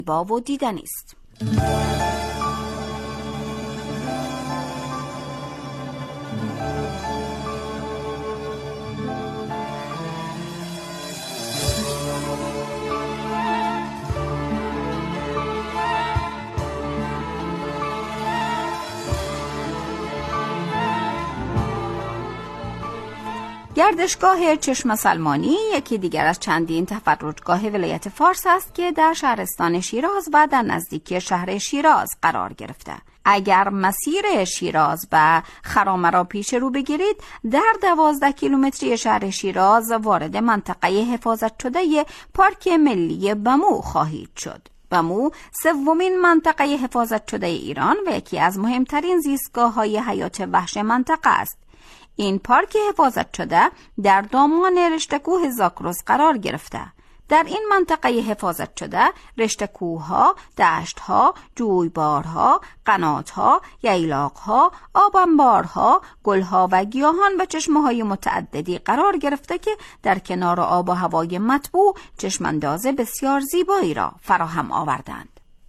زیبا و دیدنی است. گردشگاه چشمه سلمانی یکی دیگر از چندین تفرجگاه ولایت فارس است که در شهرستان شیراز و در نزدیکی شهر شیراز قرار گرفته. اگر مسیر شیراز و خرامه را پیش رو بگیرید، در 12 کیلومتری شهر شیراز وارد منطقه حفاظت شده پارک ملی بمو خواهید شد. بمو سومین منطقه حفاظت شده ایران و یکی از مهمترین زیستگاه‌های حیات وحش منطقه است. این پارک حفاظت شده در دامان رشته کوه زاگرس قرار گرفته. در این منطقه حفاظت شده رشته کوه‌ها، دشت‌ها، جویبارها، قنات‌ها، ییلاق‌ها، آبانبارها، گل‌ها و گیاهان و چشمه‌های متعددی قرار گرفته که در کنار آب و هوای مطبوع چشمانداز بسیار زیبایی را فراهم آوردند.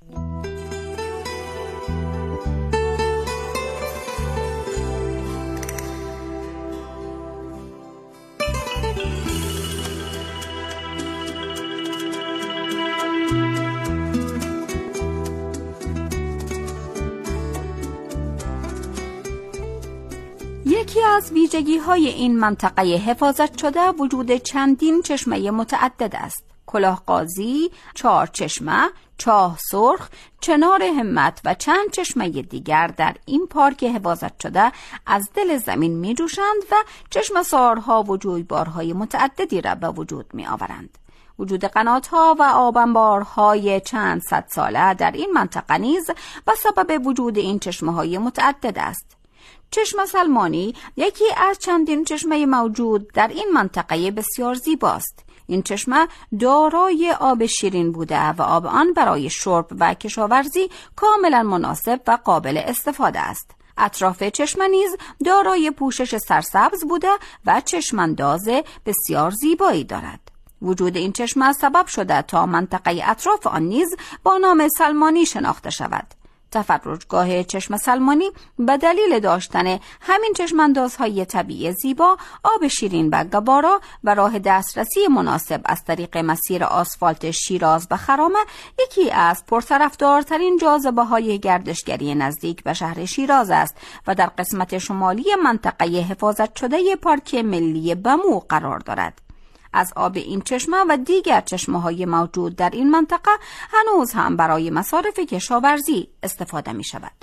یکی از ویژگی‌های این منطقه حفاظت شده وجود چندین چشمه متعدد است. کلاه قاضی، چهار چشمه، چاه سرخ، چنار همت و چند چشمه دیگر در این پارک حفاظت شده از دل زمین می جوشند و چشمه سارها و جویبارهای متعددی را به وجود می آورند. وجود قنات‌ها و آبانبارهای چند صد ساله در این منطقه نیز به سبب وجود این چشمه‌های متعدد است. چشمه سلمانی یکی از چندین چشمه موجود در این منطقه بسیار زیباست. این چشمه دارای آب شیرین بوده و آب آن برای شرب و کشاورزی کاملا مناسب و قابل استفاده است. اطراف چشمه نیز دارای پوشش سرسبز بوده و چشمانداز بسیار زیبایی دارد. وجود این چشمه سبب شده تا منطقه اطراف آن نیز با نام سلمانی شناخته شود. تفرجگاه چشمه سلمانی به دلیل داشتن همین چشماندازهای طبیعی زیبا، آب شیرین و گبارا و راه دسترسی مناسب از طریق مسیر آسفالت شیراز و خرامه یکی از پرطرفدارترین جاذبه‌های گردشگری نزدیک به شهر شیراز است و در قسمت شمالی منطقه حفاظت شده پارک ملی بمو قرار دارد. از آب این چشمه و دیگر چشمه‌های موجود در این منطقه هنوز هم برای مصارف کشاورزی استفاده می شود.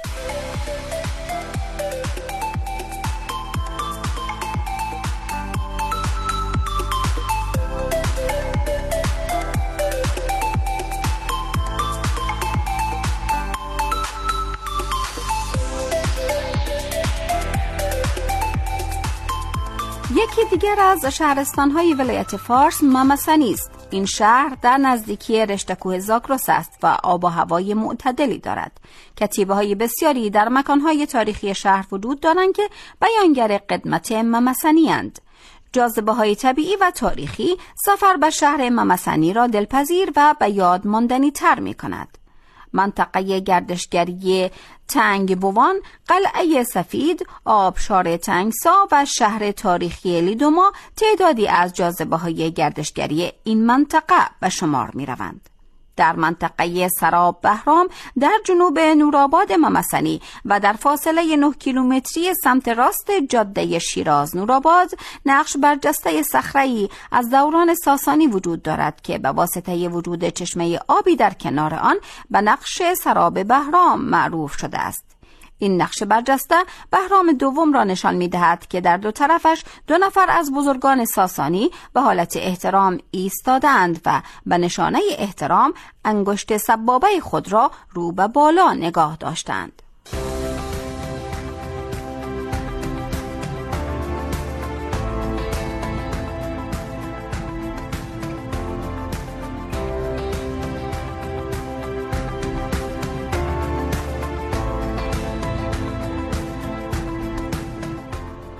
یکی دیگر از شهرستان‌های ولایت فارس ممسنی است. این شهر در نزدیکی رشته کوه زاگرس است و آب و هوای معتدلی دارد. کتیبه‌های بسیاری در مکان‌های تاریخی شهر وجود دارند که بیانگر قدمت ممسنی اند. جاذبه‌های طبیعی و تاریخی سفر به شهر ممسنی را دلپذیر و به یاد ماندنی تر می‌کند. منطقه گردشگری تنگ بوان، قلعه سفید، آبشار تنگسا و شهر تاریخی لیدوما تعدادی از جاذبه‌های گردشگری این منطقه به شمار می‌روند. در منطقه سراب بهرام در جنوب نورآباد ممسنی و در فاصله 9 کیلومتری سمت راست جاده شیراز نورآباد نقش برجسته صخره‌ای از دوران ساسانی وجود دارد که به واسطه وجود چشمه آبی در کنار آن به نقش سراب بهرام معروف شده است. این نقش برجسته بهرام دوم را نشان می‌دهد که در دو طرفش 2 نفر از بزرگان ساسانی به حالت احترام ایستادند و به نشانه احترام انگشت سبابه خود را رو به بالا نگاه داشتند.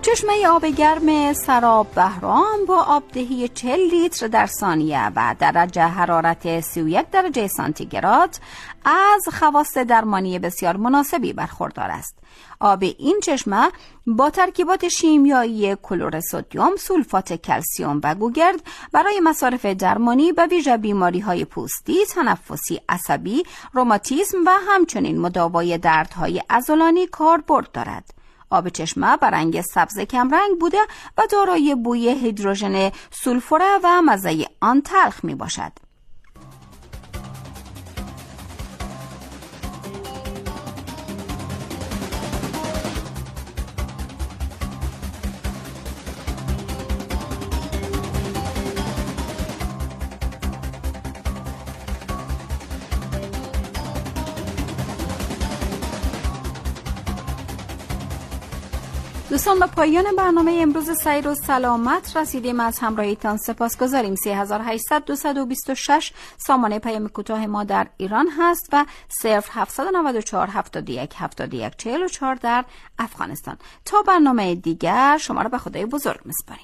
چشمه آب گرم سراب بهرام با آبدهی 40 لیتر در ثانیه و درجه حرارت 31 درجه سانتیگراد از خواص درمانی بسیار مناسبی برخوردار است. آب این چشمه با ترکیبات شیمیایی کلور سدیم، سولفات کلسیم و گوگرد برای مصارف درمانی به ویژه بیماری‌های پوستی، تنفسی، عصبی، روماتیسم و همچنین مداوای دردهای عضلانی کاربرد دارد. آب چشمه به رنگ سبز کمرنگ بوده و دارای بوی هیدروژن سولفوره و مزه آن تلخ می باشد. دوستان، به پایان برنامه امروز سیر و سلامت رسیدیم. از همراهیتان سپاسگزاریم. 3800-226 سامانه پیام کوتاه ما در ایران هست و 0-794-71-71-44 در افغانستان. تا برنامه دیگر شما را به خدای بزرگ میسپاریم.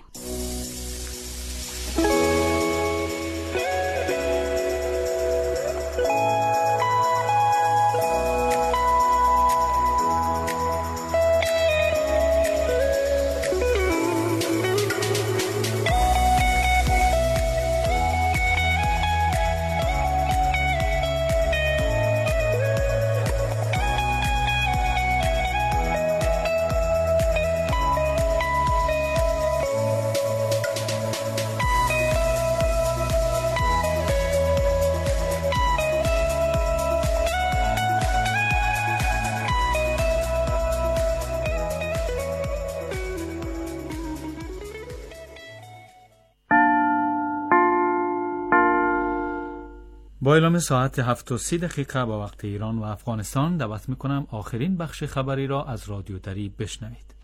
با اعلام ساعت 7:30 با وقت ایران و افغانستان دعوت میکنم آخرین بخش خبری را از رادیو دری بشنوید.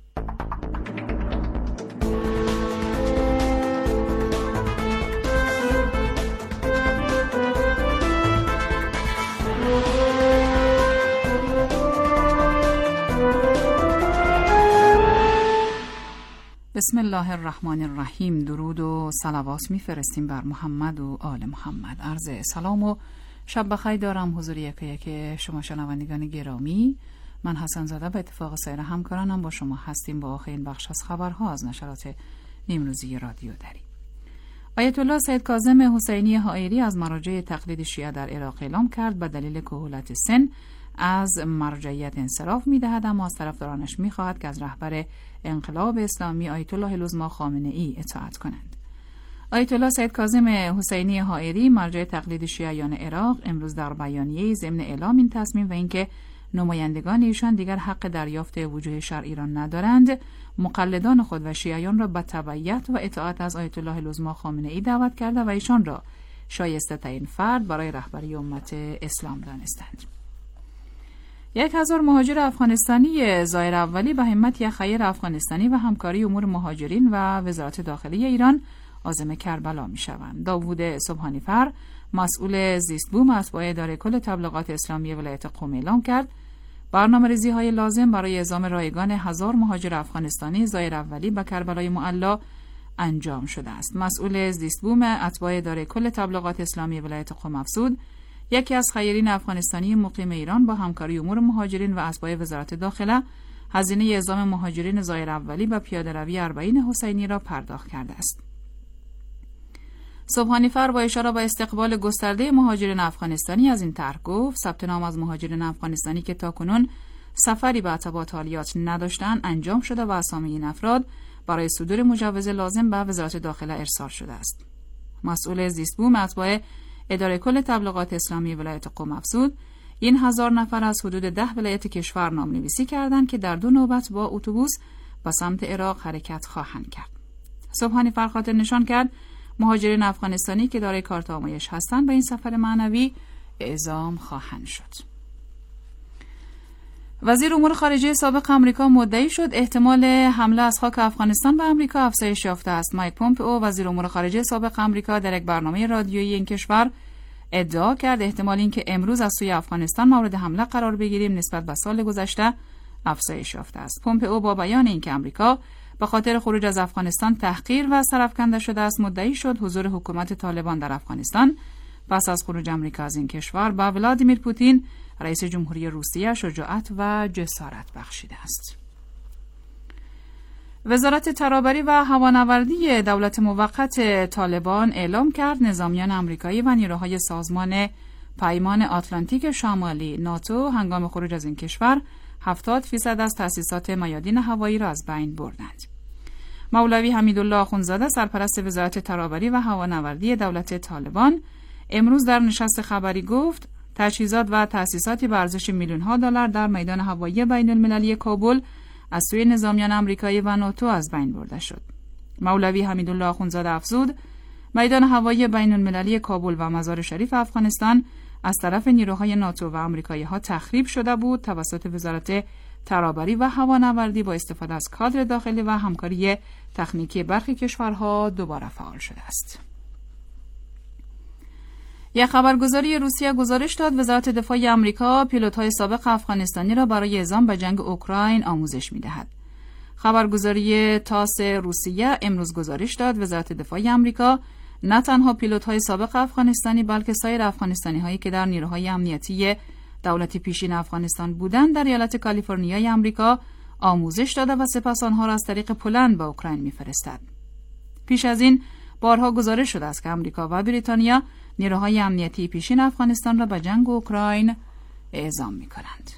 بسم الله الرحمن الرحیم. درود و صلوات میفرستیم بر محمد و آل محمد. عرض سلام و شب بخیر دارم حضور یک شما شنوندگان گرامی. من حسن زاده به اتفاق سایر همکارانم با شما هستیم با آخرین بخش از خبرها از نشرات نیمروزی رادیو دری. آیت الله سید کاظم حسینی حائری از مراجع تقلید شیعه در عراق اعلام کرد به دلیل کهولت سن از مرجعیت انصراف می‌دهد، اما از طرفدارانش می‌خواهد که از رهبر انقلاب اسلامی آیت الله العظمی خامنه‌ای اطاعت کنند. آیت الله سید کاظم حسینی حائری مرجع تقلید شیعیان عراق امروز در بیانیه‌ای ضمن اعلام این تصمیم و اینکه نمایندگان ایشان دیگر حق دریافت وجوه شرعی را ندارند، مقلدان خود و شیعیان را به تبعیت و اطاعت از آیت الله العظمی خامنه‌ای دعوت کرده و ایشان را شایسته ترین فرد برای رهبری امت اسلام دانستند. 1000 مهاجر افغانستانی زایر اولی به همت یک خیر افغانستانی و همکاری امور مهاجرین و وزارت داخلی ایران عازم کربلا می شوند. داوود سبحانیفر مسئول زیستبوم اتباع اداره کل تبلیغات اسلامی ولایت قم اعلام کرد برنامه‌ریزی های لازم برای اعزام رایگان 1000 مهاجر افغانستانی زایر اولی به کربلای معلی انجام شده است. مسئول زیستبوم اتباع اداره کل تبلیغات اسلامی ولایت قم افزود یکی از خیرین افغانستانی مقیم ایران با همکاری امور مهاجرین و اتباع وزارت داخله هزینه اعزام مهاجرین زایر اولی به پیاده‌روی اربعین حسینی را پرداخت کرده است. سبحانیفر با اشاره به استقبال گسترده مهاجرین افغانستانی از این طرح گفت ثبت نام از مهاجرین افغانستانی که تاکنون سفری به اتباع تالیات نداشتند انجام شده و اسامی این افراد برای صدور مجوز لازم به وزارت داخله ارسال شده است. مسئول زیستبوم اتباع اداره کل تبلیغات اسلامی ولایت قم افزود این 1000 نفر از حدود 10 ولایت کشور نامنویسی کردند که در 2 نوبت با اتوبوس به سمت عراق حرکت خواهند کرد. سبحانیفر خاطر نشان کرد مهاجرین افغانستانی که دارای کارت آمایش هستند به این سفر معنوی اعزام خواهند شد. وزیر امور خارجه سابق آمریکا مدعی شد احتمال حمله از خاک افغانستان به آمریکا افزایش یافته است. مایک پومپئو وزیر امور خارجه سابق آمریکا در یک برنامه رادیویی این کشور ادعا کرد احتمال اینکه امروز از سوی افغانستان مورد حمله قرار بگیریم نسبت به سال گذشته افزایش یافته است. پومپئو با بیان اینکه آمریکا به خاطر خروج از افغانستان تحقیر و سرافکنده شده است، مدعی شد حضور حکومت طالبان در افغانستان پس از خروج آمریکا از این کشور به ولادیمیر پوتین رئیس جمهوری روسیه شجاعت و جسارت بخشیده است. وزارت ترابری و هوانوردی دولت موقت طالبان اعلام کرد نظامیان آمریکایی و نیروهای سازمان پیمان آتلانتیک شمالی ناتو هنگام خروج از این کشور 70% از تأسیسات میادین هوایی را از بین بردند. مولوی حمیدالله آخوندزاده سرپرست وزارت ترابری و هوانوردی دولت طالبان امروز در نشست خبری گفت تجهیزات و تأسیساتی به ارزش میلیون‌ها دلار در میدان هوایی بین‌المللی کابل از سوی نظامیان آمریکایی و ناتو از بین برده شد. مولوی حمیدالله آخوندزاده افزود میدان هوایی بین‌المللی کابل و مزار شریف افغانستان از طرف نیروهای ناتو و آمریکایی‌ها تخریب شده بود توسط وزارت ترابری و هوانوردی با استفاده از کادر داخلی و همکاری تکنیکی برخی کشورها دوباره فعال شده است. یک خبرگزاری روسیه گزارش داد وزارت دفاع آمریکا پیلوت‌های سابق افغانستانی را برای اعزام به جنگ اوکراین آموزش می‌دهد. خبرگزاری تاس روسیه امروز گزارش داد وزارت دفاع آمریکا نه تنها پیلوت‌های سابق افغانستانی بلکه سایر افغانستانی‌هایی که در نیروهای امنیتی دولت پیشین افغانستان بودند در ایالت کالیفرنیای آمریکا آموزش داده و سپس آنها را از طریق پلند به اوکراین می‌فرستد. پیش از این بارها گزارش شده است که آمریکا و بریتانیا نیروهای امنیتی پیشین افغانستان را به جنگ اوکراین اعزام می‌کنند.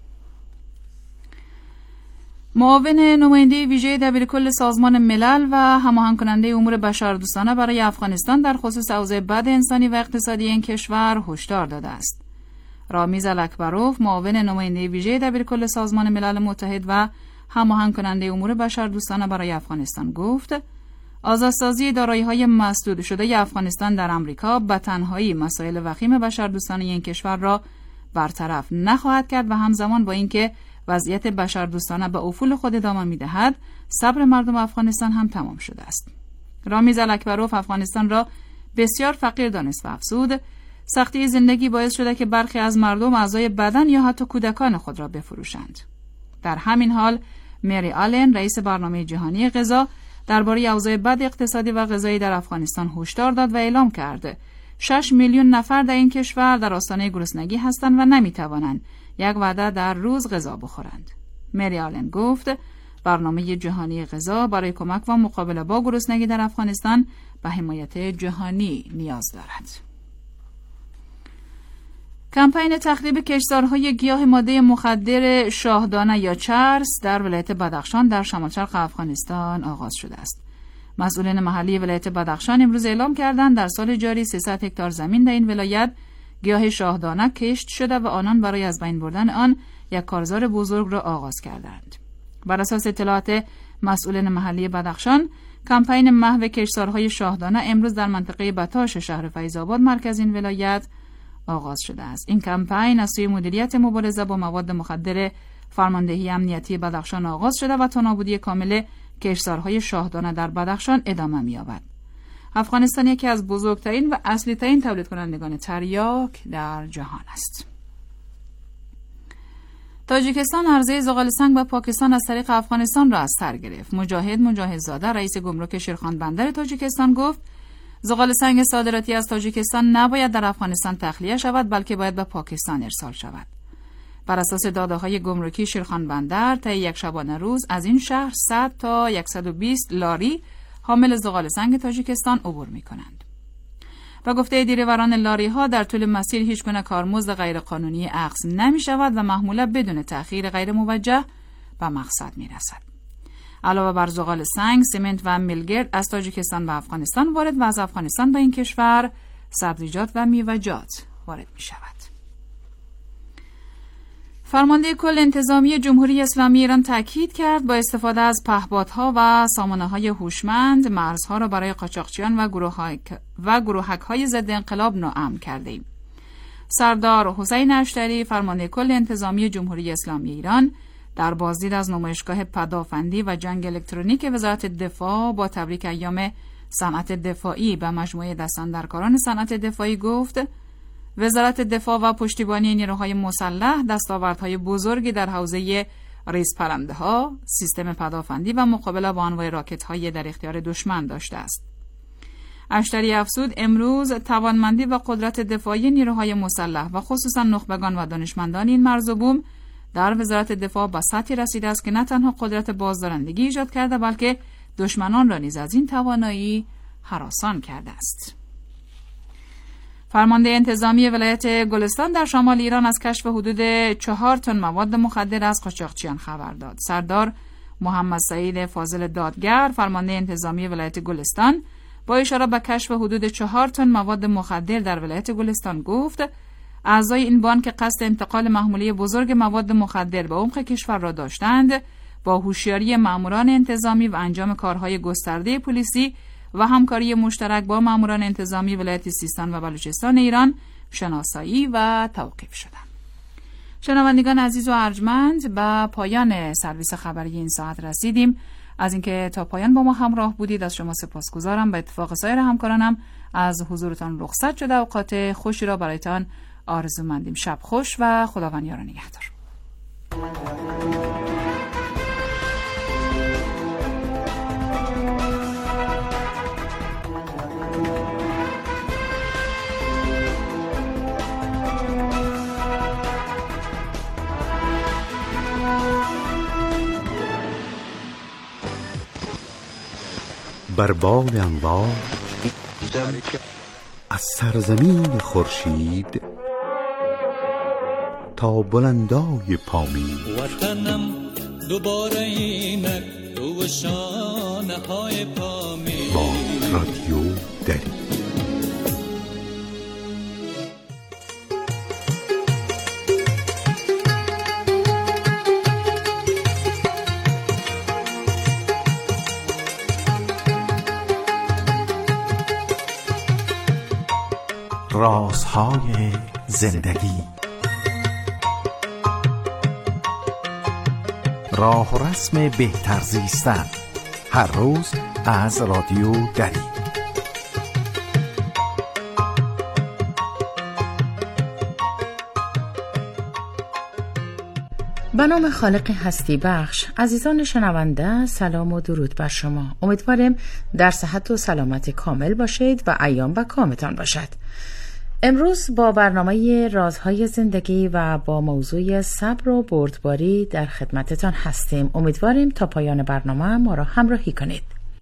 معاون نماینده ویژه دبیرکل سازمان ملل و هماهنگ کننده امور بشردوستانه برای افغانستان در خصوص اوضاع بد انسانی و اقتصادی این کشور هشدار داده است. رامیز الاکبروف معاون نماینده ویژه دبیرکل سازمان ملل متحد و هماهنگ کننده امور بشردوستانه برای افغانستان گفت آزادسازی دارایی‌های مسدود شده افغانستان در آمریکا به تنهایی مسائل وخیم بشردوستانه این کشور را برطرف نخواهد کرد و همزمان با اینکه وضعیت بشردوستانه به افول خود ادامه می‌دهد، صبر مردم افغانستان هم تمام شده است. رامیز الاکبروف افغانستان را بسیار فقیر دانست و افزود سختی زندگی باعث شده که برخی از مردم اعضای بدن یا حتی کودکان خود را بفروشند. در همین حال مری آلن رئیس برنامه جهانی غذا درباره اوضاع بد اقتصادی و غذایی در افغانستان هشدار داد و اعلام کرد 6 میلیون نفر در این کشور در آستانه گرسنگی هستند و نمیتوانند یک وعده در روز غذا بخورند. مری آلن گفت برنامه جهانی غذا برای کمک و مقابله با گرسنگی در افغانستان به حمایت جهانی نیاز دارد. کمپین تخریب کشتزارهای گیاه ماده مخدر شاهدانه یا چرس در ولایت بدخشان در شمال شرق افغانستان آغاز شده است. مسئولین محلی ولایت بدخشان امروز اعلام کردند در سال جاری 300 هکتار زمین در این ولایت گیاه شاهدانه کشت شده و آنان برای از بین بردن آن یک کارزار بزرگ را آغاز کردند. بر اساس اطلاعات مسئولین محلی بدخشان، کمپین محو کشتزارهای شاهدانه امروز در منطقه بتاش شهر فیض‌آباد مرکز این ولایت آغاز شده است. این کمپین از سوی مدیریت مبارزه با مواد مخدر فرماندهی امنیتی بدخشان آغاز شده و تا نابودی کامل کشتزارهای شاهدانه در بدخشان ادامه می‌یابد. افغانستان یکی از بزرگترین و اصلی‌ترین تولید کنندگان تریاک در جهان است. تاجیکستان عرضه زغال سنگ به پاکستان از طریق افغانستان را از سر گرفت. مجاهدزاده رئیس گمرک شیرخان بندر تاجیکستان گفت زغال سنگ صادراتی از تاجیکستان نباید در افغانستان تخلیه شود بلکه باید به پاکستان ارسال شود. بر اساس داده‌های گمرکی شیرخان بندر طی یک شبانه روز از این شهر 100 تا 120 لاری حامل زغال سنگ تاجیکستان عبور می‌کنند. و گفته دیرواران لاری‌ها در طول مسیر هیچگونه کارمزد غیرقانونی اخذ نمی‌شود و محموله بدون تأخیر غیر موجه به مقصد می‌رسد. علاوه بر زغال سنگ، سمنت و میلگرد از تاجیکستان به افغانستان وارد و از افغانستان به این کشور سبزیجات و میوه‌جات وارد می‌شود. فرمانده کل انتظامی جمهوری اسلامی ایران تاکید کرد با استفاده از پهپادها و سامانه‌های هوشمند مرزها را برای قاچاقچیان و گروهک‌های ضد انقلاب ناامن کرده‌ایم. سردار حسین اشتری فرمانده کل انتظامی جمهوری اسلامی ایران در بازدید از نمایشگاه پدافندی و جنگ الکترونیک وزارت دفاع با تبریک ایام صنعت دفاعی به مجموعه دستاندرکاران صنعت دفاعی گفت وزارت دفاع و پشتیبانی نیروهای مسلح دستاوردهای بزرگی در حوزه ریز پرنده ها، سیستم پدافندی و مقابله با انواع راکت های در اختیار دشمن داشته است. اشتری افزود امروز توانمندی و قدرت دفاعی نیروهای مسلح و خصوصا نخبگان و دانشمندان این مرز و بوم در وزارت دفاع به سطحی رسیده است که نه تنها قدرت بازدارندگی ایجاد کرده بلکه دشمنان را نیز از این توانایی هراسان کرده است. فرمانده انتظامی ولایت گلستان در شمال ایران از کشف حدود 4 تن مواد مخدر از قاچاقچیان خبر داد. سردار محمد سعید فاضل دادگر، فرمانده انتظامی ولایت گلستان، با اشاره به کشف حدود 4 تن مواد مخدر در ولایت گلستان گفت اعضای این بانک قصد انتقال محموله بزرگ مواد مخدر به عمق کشور را داشتند. با هوشیاری ماموران انتظامی و انجام کارهای گسترده پلیسی و همکاری مشترک با ماموران انتظامی ولایت سیستان و بلوچستان ایران شناسایی و توقیف شدند. شنوندگان عزیز و ارجمند، به پایان سرویس خبری این ساعت رسیدیم. از اینکه تا پایان با ما همراه بودید از شما سپاسگزارم. به اتفاق سایر همکارانم از حضورتان رخصت شده. اوقات خوشی را برایتان آرزو مندیم. شب خوش و خداوند یار و نگهدار. بر بال انوار از سرزمین خورشید تا بلندای پامین، وطنم دوباره اینک تو شانه های پامین. با رادیو دری. رازهای زندگی، راه و رسم بهتر زیستن، هر روز از رادیو دری. به نام خالق هستی بخش، عزیزان شنونده، سلام و درود بر شما. امیدوارم در صحت و سلامت کامل باشید و ایام به کامتان باشد. امروز با برنامه رازهای زندگی و با موضوع صبر و بردباری در خدمتتان هستیم. امیدواریم تا پایان برنامه ما را همراهی کنید.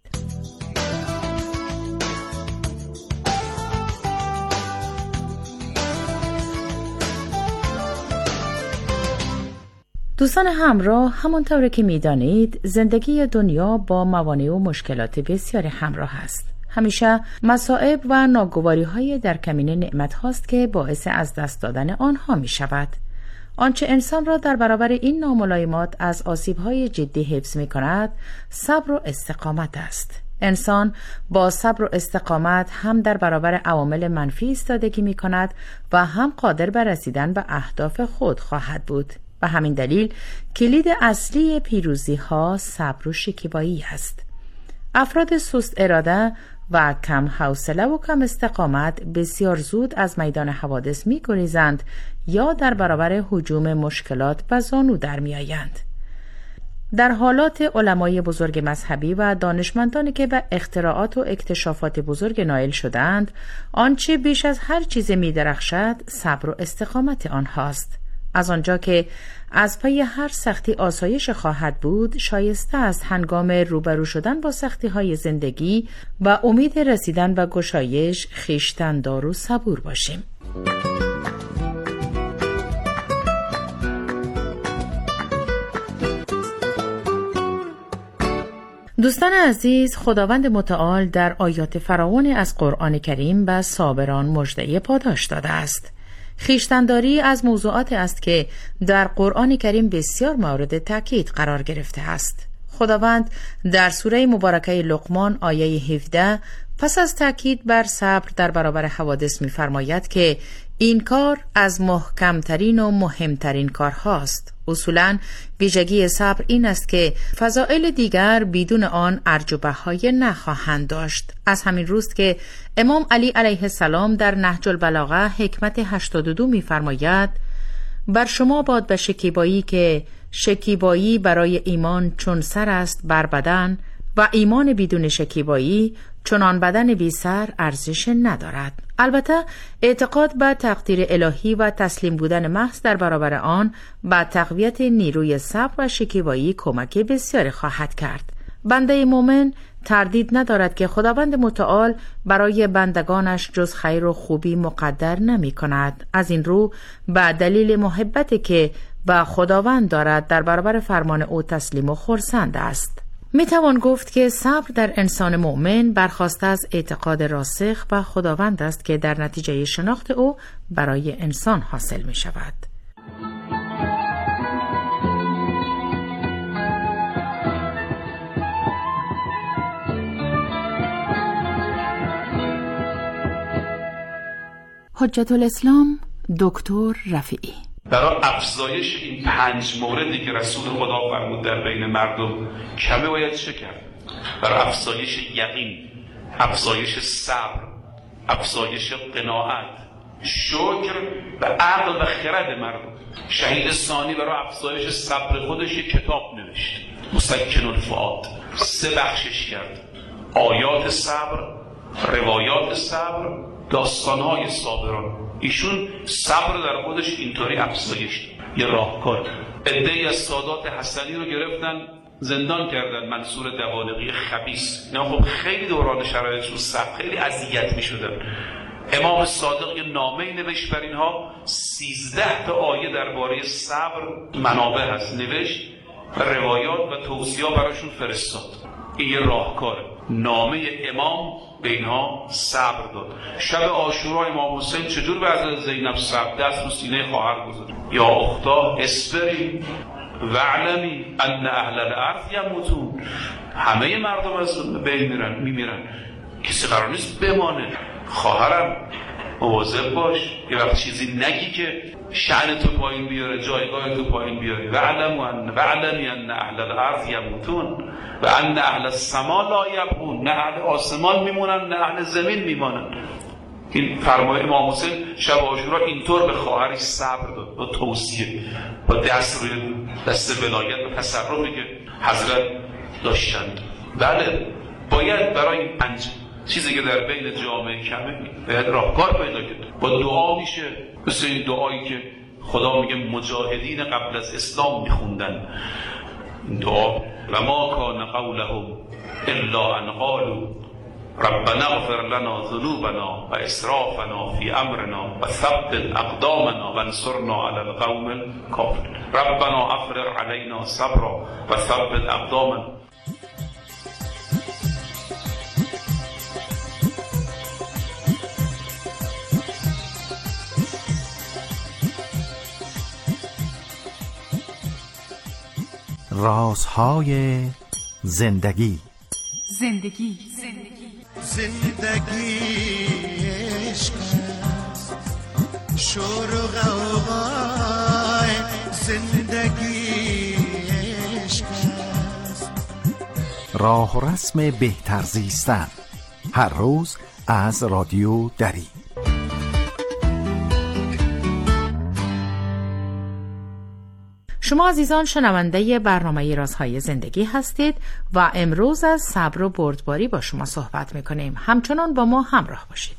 دوستان همراه، همانطور که می‌دانید زندگی دنیا با موانع و مشکلات بسیاری همراه است. همیشه مصائب و ناگواری‌های در کمین نعمت هاست که باعث از دست دادن آنها می شود. آنچه انسان را در برابر این ناملایمات از آسیب‌های جدی حفظ می کند صبر و استقامت است. انسان با صبر و استقامت هم در برابر عوامل منفی ایستادگی می کند و هم قادر بر رسیدن به اهداف خود خواهد بود. و همین دلیل کلید اصلی پیروزی ها صبر و شکیبایی است. افراد سست اراده و کم حوصله و کم استقامت بسیار زود از میدان حوادث می گریزند یا در برابر هجوم مشکلات به زانو در می آیند. در حالات علمای بزرگ مذهبی و دانشمندانی که به اختراعات و اکتشافات بزرگ نائل شدند، آنچه بیش از هر چیز می درخشد صبر و استقامت آنهاست. از آنجا که از پی هر سختی آسایش خواهد بود، شایسته است هنگام روبرو شدن با سختی‌های زندگی و امید رسیدن به گشایش خویشتن‌دار و صبور باشیم. دوستان عزیز، خداوند متعال در آیات فراوان از قرآن کریم به صابران مژده پاداش داده است. خویشتن‌داری از موضوعات است که در قرآن کریم بسیار مورد تاکید قرار گرفته است. خداوند در سوره مبارکه لقمان آیه 17 پس از تاکید بر صبر در برابر حوادث می‌فرماید که این کار از محکمترین و مهمترین کارهاست. اصولاً ویژگی صبر این است که فضائل دیگر بدون آن ارج و بهای نخواهند داشت. از همین روست که امام علی علیه السلام در نهج البلاغه حکمت 82 می‌فرماید: بر شما باد به شکیبایی که شکیبایی برای ایمان چون سر است بر بدن و ایمان بدون شکیبایی چنان بدن بی سر ارزش ندارد. البته اعتقاد به تقدیر الهی و تسلیم بودن محض در برابر آن به تقویت نیروی صبر و شکیبایی کمک بسیاری خواهد کرد. بنده مومن تردید ندارد که خداوند متعال برای بندگانش جز خیر و خوبی مقدر نمی کند. از این رو به دلیل محبتی که به خداوند دارد در برابر فرمان او تسلیم و خرسند است. می توان گفت که صبر در انسان مؤمن برخاسته از اعتقاد راسخ به خداوند است که در نتیجه شناخت او برای انسان حاصل می شود. حجت الاسلام دکتر رفیعی: برای افزایش این 5 موردی که رسول خدا فرمود در بین مردم کمه باید چه کرد؟ برای افزایش یقین، افزایش صبر، افزایش قناعت، شکر و عقل و خرد مردم. شهید ثانی برای افزایش صبر خودش یک کتاب نوشت، مسکن الفؤاد. 3 بخشش کرد: آیات صبر، روایات صبر، داستان‌های صابران. ایشون صبر در خودش اینطوری افزایش داد. یه راهکار. عده‌ای از سادات حسنی رو گرفتن زندان کردن، منصور دوالقی خبیث. اینا خب خیلی دوران شرایطشون سخت، خیلی اذیت می‌شدن. امام صادق یه نامه‌ای نوشت بر اینها، 13 تا آیه درباره صبر منابع هست نوشت و روایات و توصیه‌ها براشون فرستاد. این یه راهکاره. نامه امام به اینها صبر داد. شب عاشورا امام حسین چجور به حضرت زینب صبر دست رو سینه خواهر گذاشت: یا اختا اصبری واعلمی ان اهل الارض یموتون. همه مردم از بین میمیرن، کسی قرار نیست بمانه. خواهرم مواظب باش، یه وقت چیزی نگی که شأن تو پایین بیاره، جایگاه تو پایین بیاره. واعلمی ان اهل الارض یموتون و ان اهل السما لا یبقون. نه اهل آسمان میمونن نه اهل زمین میمونن. این فرمان امام حسین شب عاشورا اینطور به خواهرش صبر داد، با توصیه، با دست روی دست ولایت و تصرفی که حضرت داشتند. بله، باید برای این 5 چیزی که در بین جامعه کمه باید راهکار پیدا کرد. با دعا میشه، مثل این دعایی که خدا میگه مجاهدین قبل از اسلام میخوندن. این دعا: و ما کان قولهم الا ان قالوا ربنا اغفر لنا ذنوبنا و اسرافنا فی امرنا و ثبت اقدامنا و انصرنا علی القوم الکافرین. ربنا افرغ علینا صبرا و ثبت اقدامنا. رازهای زندگی. زندگی عشق شور و غوغای زندگی عشق. راه و رسم بهتر زیستن، هر روز از رادیو دری. شما عزیزان شنونده برنامه رازهای زندگی هستید و امروز از صبر و بردباری با شما صحبت میکنیم. همچنان با ما همراه باشید.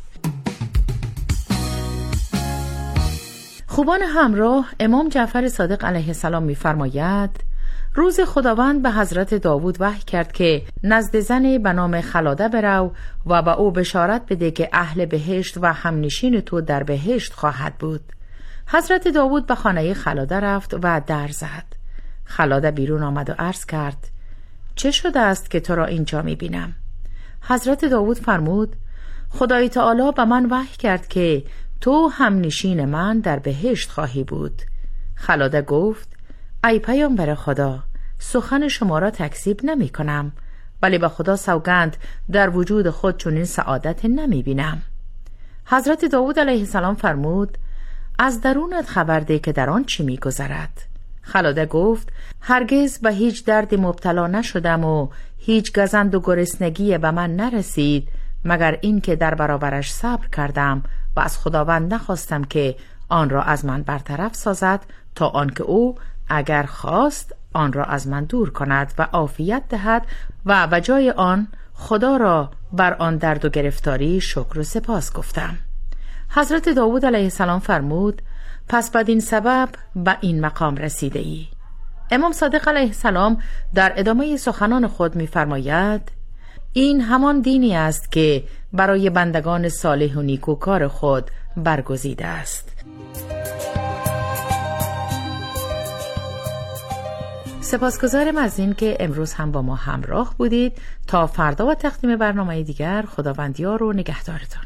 خوبان همراه، امام جعفر صادق علیه السلام میفرماید: روز خداوند به حضرت داوود وحی کرد که نزد زنی به نام خلاده برو و به او بشارت بده که اهل بهشت و همنشین تو در بهشت خواهد بود. حضرت داوود به خانه خلاده رفت و در زد. خلاده بیرون آمد و عرض کرد: چه شده است که تو را اینجا میبینم؟ حضرت داوود فرمود: خدای تعالی به من وحی کرد که تو همنشین من در بهشت خواهی بود. خلاده گفت: ای پیامبر خدا، سخن شما را تکذیب نمی کنم، ولی به خدا سوگند در وجود خود چنین سعادت نمی بینم. حضرت داوود علیه السلام فرمود: از درونت خبر ده که در آن چی می گذرد. خلاده گفت: هرگز به هیچ درد مبتلا نشدم و هیچ گزند و گرسنگی به من نرسید مگر این که در برابرش صبر کردم و از خداوند نخواستم که آن را از من برطرف سازد تا آنکه او اگر خواست آن را از من دور کند و عافیت دهد و جای آن خدا را بر آن درد و گرفتاری شکر و سپاس گفتم. حضرت داوود علیه السلام فرمود: پس بدین سبب به این مقام رسیده ای. امام صادق علیه السلام در ادامه سخنان خود می‌فرماید: این همان دینی است که برای بندگان صالح و نیکوکار خود برگزیده است. سپاسگزارم از این که امروز هم با ما همراه بودید. تا فردا و تقدیم برنامه دیگر، خداوندیار و نگهدارتان.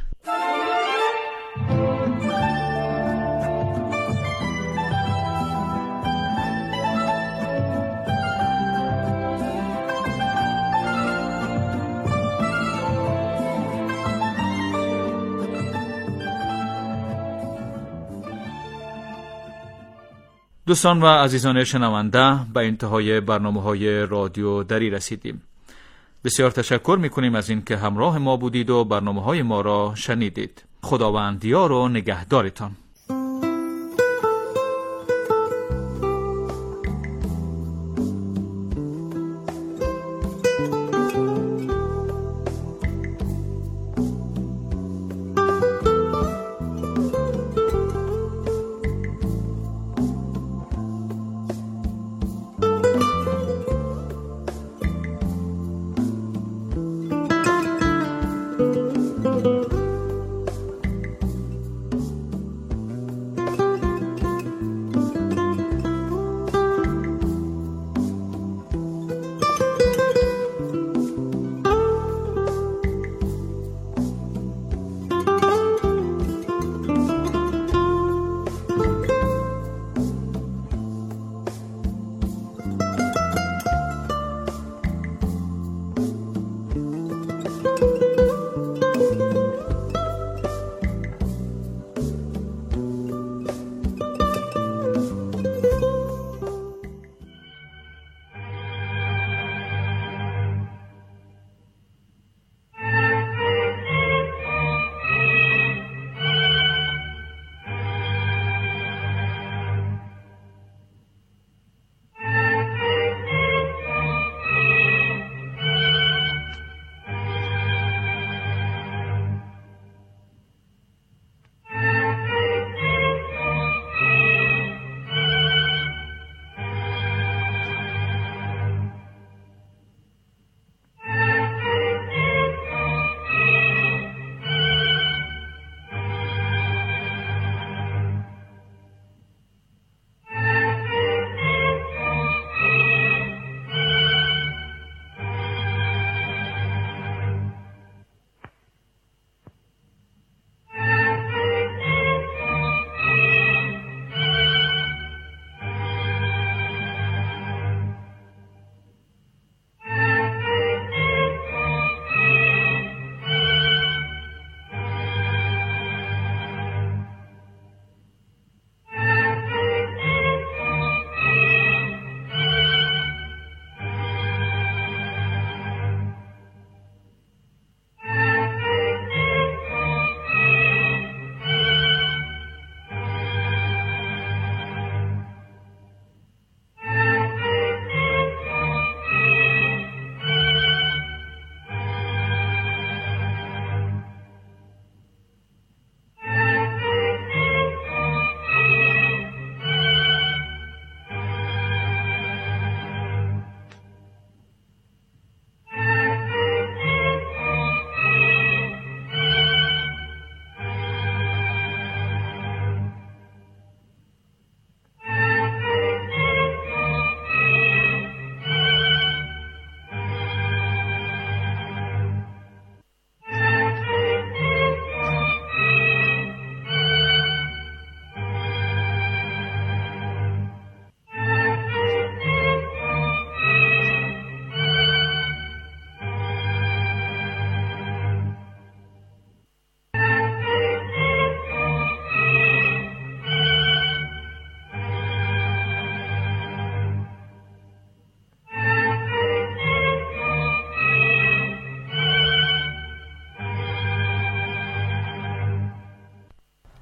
دوستان و عزیزان شنونده، به انتهای برنامه‌های رادیو دری رسیدیم. بسیار تشکر می‌کنیم از این که همراه ما بودید و برنامه‌های ما را شنیدید. خداوند یار و نگهدارتان.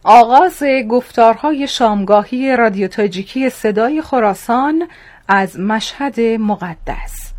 آغاز گفتارهای شامگاهی رادیو تاجیکی صدای خراسان از مشهد مقدس.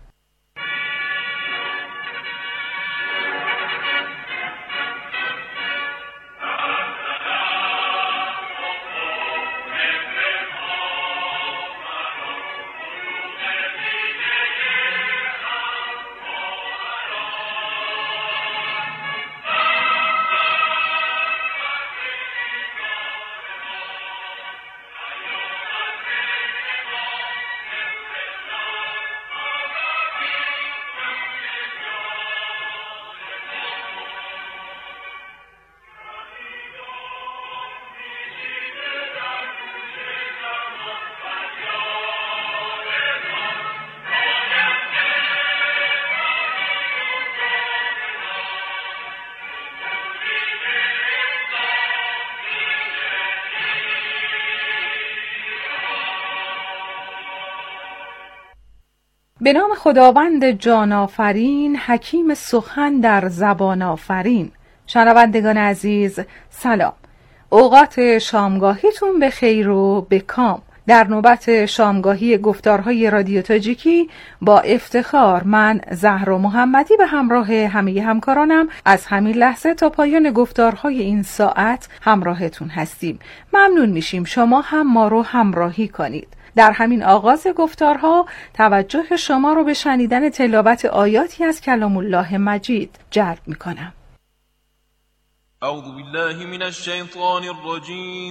به نام خداوند جان آفرین، حکیم سخن در زبان آفرین. شنوندگان عزیز سلام، اوقات شامگاهیتون به خیر و به کام. در نوبت شامگاهی گفتارهای رادیو تاجیکی با افتخار من زهرا محمدی به همراه همه همکارانم از همین لحظه تا پایان گفتارهای این ساعت همراهتون هستیم. ممنون میشیم شما هم ما رو همراهی کنید. در همین آغاز گفتارها توجه شما رو به شنیدن تلاوت آیاتی از کلام الله مجید جلب میکنم. اعوذ بالله من الشیطان الرجیم.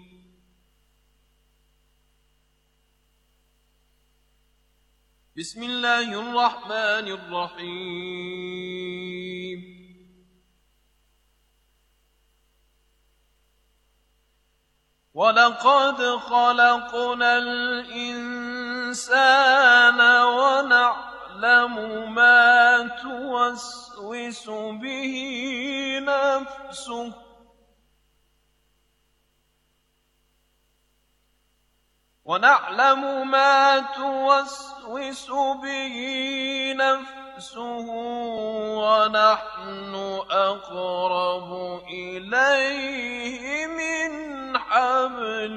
بسم الله الرحمن الرحیم. ولقد خلقنا الإنسان ونعلم ما توسوس به نفسه ونحن أقرب إليه من حبل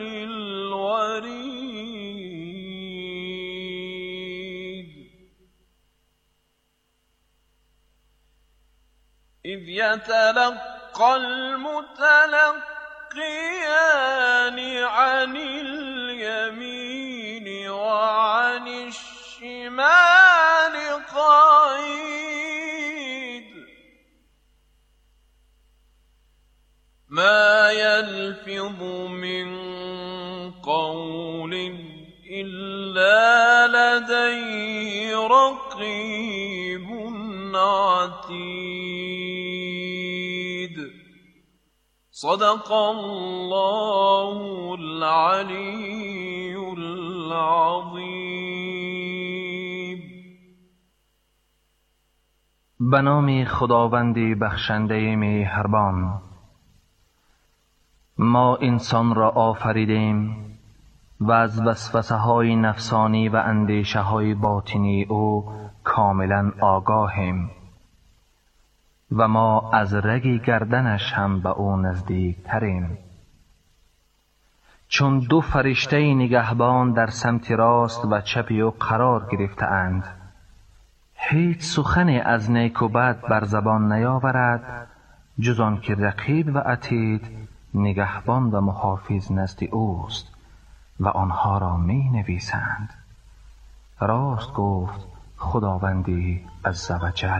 الوريد إذ يتلقى المتلقيان عن اليمين وعن الشمال قعيد ما يلفظ من قول إلا لديه رقيب عتيد صدق الله العلي العظيم. به نام خداوند بخشنده مهربان. ما انسان را آفریدیم و از وسوسه های نفسانی و اندیشه های باطنی او کاملا آگاهیم و ما از رگ گردنش هم به او نزدیک تریم. چون دو فرشته نگهبان در سمت راست و چپ او قرار گرفته اند، هیچ سخنی از نیک و بد بر زبان نیاورد جز آن که رقیب و عتید نگهبان و محافظ نزد اوست و آنها را می نویسند. راست گفت خداوندی عزوجل.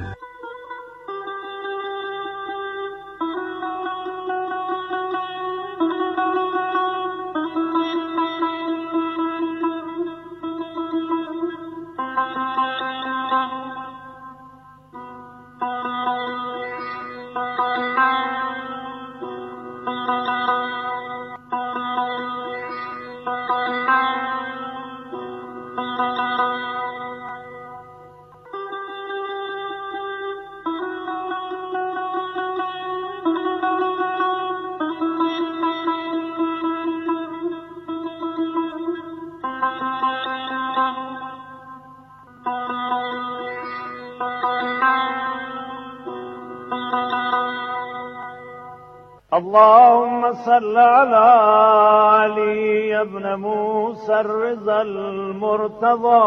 اللهم صل على علي ابن موسى الرضا المرتضى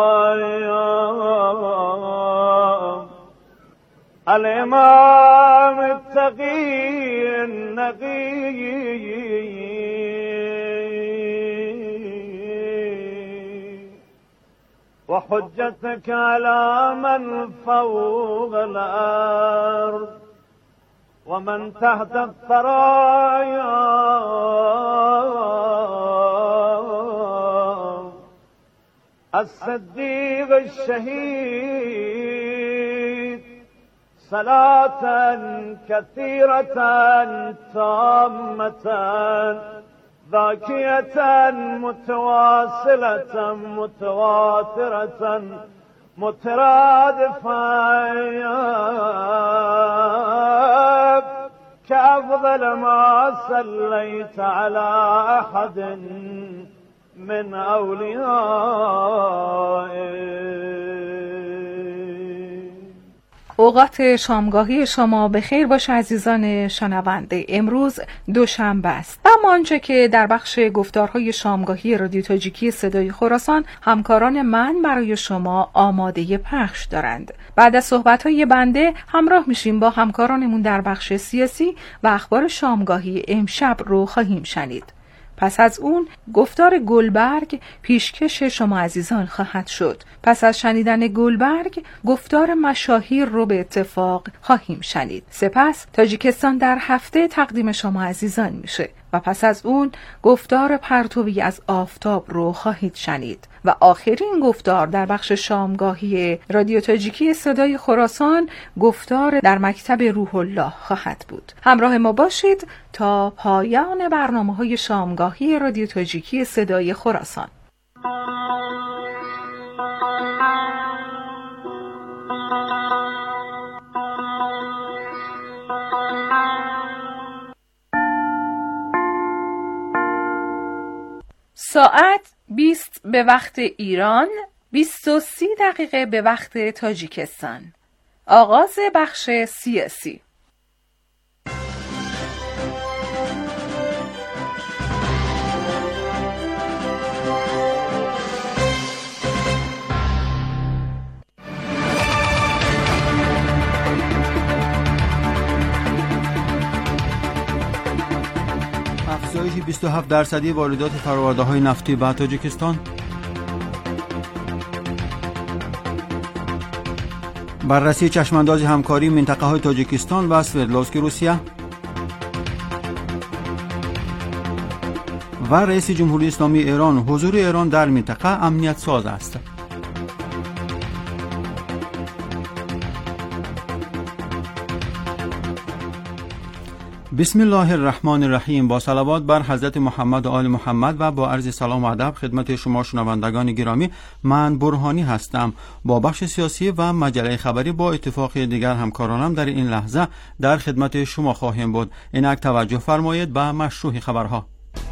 الإمام التقي النقي وحجتك على من فوق الأرض ومن تحت الثرايا الصديق الشهيد صلاة كثيرة تامة باكية متواصلة متواترة مترادفة كأفضل ما صليت على أحد من أوليائك. اوقات شامگاهی شما به خیر باشه عزیزان شنونده. امروز دوشنبه است، اما آنچه که در بخش گفتارهای شامگاهی رادیو تاجیکی صدای خراسان همکاران من برای شما آماده پخش دارند. بعد از صحبت‌های بنده همراه میشیم با همکارانمون در بخش سیاسی و اخبار شامگاهی امشب رو خواهیم شنید. پس از اون گفتار گلبرگ پیشکش شما عزیزان خواهد شد. پس از شنیدن گلبرگ گفتار مشاهیر رو به اتفاق خواهیم شنید. سپس تاجیکستان در هفته تقدیم شما عزیزان میشه و پس از اون گفتار پرتوی از آفتاب رو خواهید شنید و آخرین گفتار در بخش شامگاهی رادیو تاجیکی صدای خراسان گفتار در مکتب روح الله خواهد بود. همراه ما باشید تا پایان برنامه‌های شامگاهی رادیو تاجیکی صدای خراسان. ساعت 20 به وقت ایران، 20:30 دقیقه به وقت تاجیکستان. آغاز بخش سیاسی. افزایش 27% واردات فرآورده‌های نفتی به تاجیکستان، بررسی چشمانداز همکاری منطقه‌های تاجیکستان و سوردلوفسک روسیه و رئیس جمهوری اسلامی ایران: حضور ایران در منطقه امنیت ساز است. بسم الله الرحمن الرحیم. با صلوات بر حضرت محمد و آل محمد و با عرض سلام و ادب خدمت شما شنوندگان گرامی، من برهانی هستم. با بخش سیاسی و مجله خبری با اتفاق دیگر همکارانم در این لحظه در خدمت شما خواهیم بود. اینک توجه فرمایید به مشروع خبرها.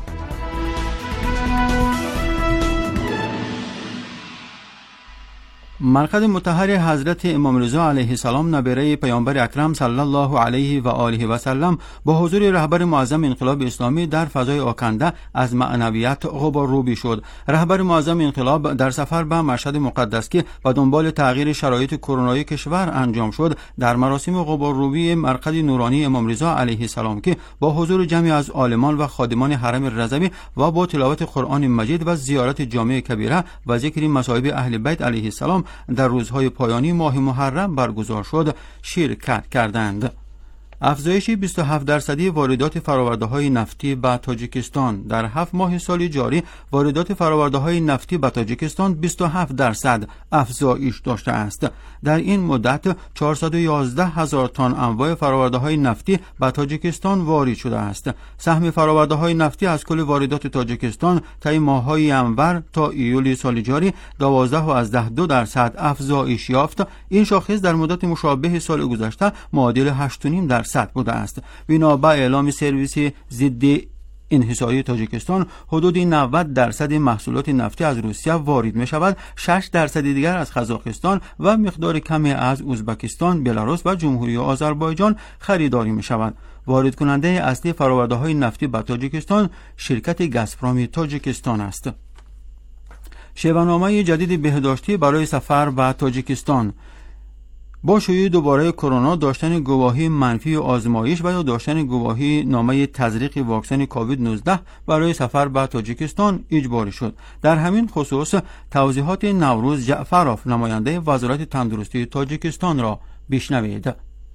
مرقد مطهر حضرت امام رضا علیه السلام نبیره پیامبر اکرم صلی الله علیه و آله و سلم با حضور رهبر معظم انقلاب اسلامی در فضای آکنده از معنویت غبارروبی شد. رهبر معظم انقلاب در سفر به مشهد مقدس که به دنبال تغییر شرایط کرونایی کشور انجام شد، در مراسم غبارروبی مرقد نورانی امام رضا علیه السلام که با حضور جمعی از عالمان و خادمان حرم رضوی و با تلاوت قرآن مجید و زیارت جامع کبیره و ذکر مصائب اهل بیت علیه السلام در روزهای پایانی ماه محرم برگزار شد، شرکت کردند. افزایش 27% واردات فرآورده‌های نفتی به تاجیکستان. در 7 ماه سال جاری واردات فرآورده‌های نفتی به تاجیکستان 27% افزایش داشته است. در این مدت 411,000 تن انواع فرآورده‌های نفتی به تاجیکستان وارد شده است. سهم فرآورده‌های نفتی از کل واردات تاجیکستان طی ماه‌های انور تا ایول سال جاری 12.2% افزایش یافت. این شاخص در مدت مشابه سال گذشته معادل 8.5% بوده است. بنا به اعلام سرویس ضد انحصاری تاجیکستان حدود 90% محصولات نفتی از روسیه وارد می شود، 6% دیگر از قزاقستان و مقدار کمی از ازبکستان، بلاروس و جمهوری آذربایجان خریداری می شود. وارد کننده اصلی فرآورده‌های نفتی به تاجیکستان شرکت گازپروم تاجیکستان است. شیوه‌نامه جدید بهداشتی برای سفر به تاجیکستان. با شیوع دوباره کرونا داشتن گواهی منفی آزمایش و یا داشتن گواهی نامه تزریق واکسن کووید 19 برای سفر به تاجیکستان اجباری شد. در همین خصوص توضیحات نوروز جعفروف نماینده وزارت تندرستی تاجیکستان را بشنوید.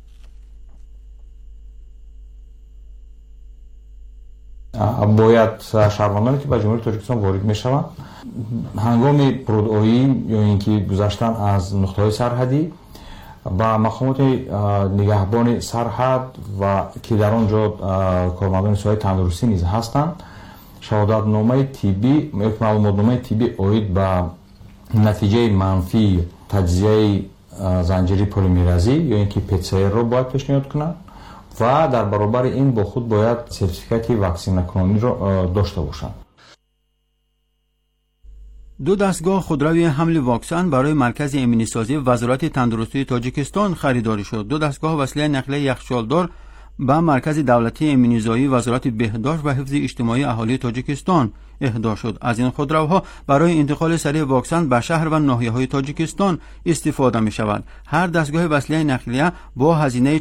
باید شهروندانی که به جمهوری تاجیکستان وارد میشوند هنگام پرودایی یا اینکه گذشتن از نقطه‌های سرحدی با مقامات نگهبان سرحد و که در آنجا کارمندان سایه تندرستی نیز هستند شهادتنامه طبی یک معلوماتنامه طبی عاید به نتیجه منفی تجزیه زنجیره پلیمرازی یا اینکه PCR را باید پیشنهاد کنند و در برابر این با خود باید سرتیفیکات واکسینه کنانی را داشته باشند. 2 دستگاه خودروی حمل واکسن برای مرکز امنیت‌سازی وزارت تندرستی تاجیکستان خریداری شد. 2 دستگاه وسیله نقلیه یخچالدار به مرکز دولتی امنیت‌سازی وزارت بهداشت و حفظ اجتماعی اهالی تاجیکستان اهدا شد. از این خودروها برای انتقال سریع واکسن به شهر و ناحیه‌های تاجیکستان استفاده می‌شود. هر دستگاه وسیله نقلیه با هزینه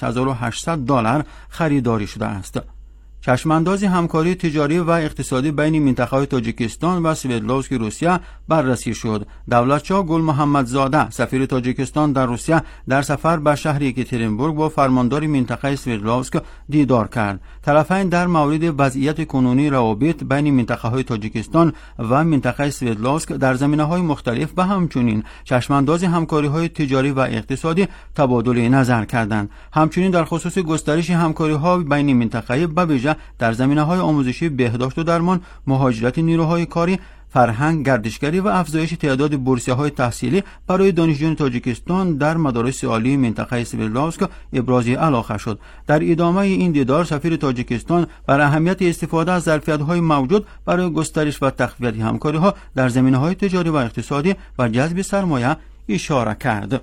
$48800 خریداری شده است. چشمانداز همکاری تجاری و اقتصادی بین منطقه تاجیکستان و سوردلوفسک روسیه بررسی شد. دولتشاه گل محمدزاده سفیر تاجیکستان در روسیه در سفر به شهر یکاترینبورگ با فرماندار منطقه سوردلوفسک دیدار کرد. طرفین در مورد وضعیت کنونی روابط بین منطقه تاجیکستان و منطقه سوردلوفسک در زمینه‌های مختلف و همچنین چشمانداز همکاری‌های تجاری و اقتصادی تبادل نظر کردند. همچنین در خصوص گسترش همکاری‌ها بین منطقه به ویژه در زمینه‌های آموزشی، بهداشت و درمان، مهاجرت نیروهای کاری، فرهنگ، گردشگری و افزایش تعداد بورسیه‌های تحصیلی برای دانشجویان تاجیکستان در مدارس عالی منطقه سوردلوفسک ابراز علاقه شد. در ادامه این دیدار سفیر تاجیکستان بر اهمیت استفاده از ظرفیت‌های موجود برای گسترش و تقویت همکاری‌ها در زمینه‌های تجاری و اقتصادی و جذب سرمایه اشاره کرد.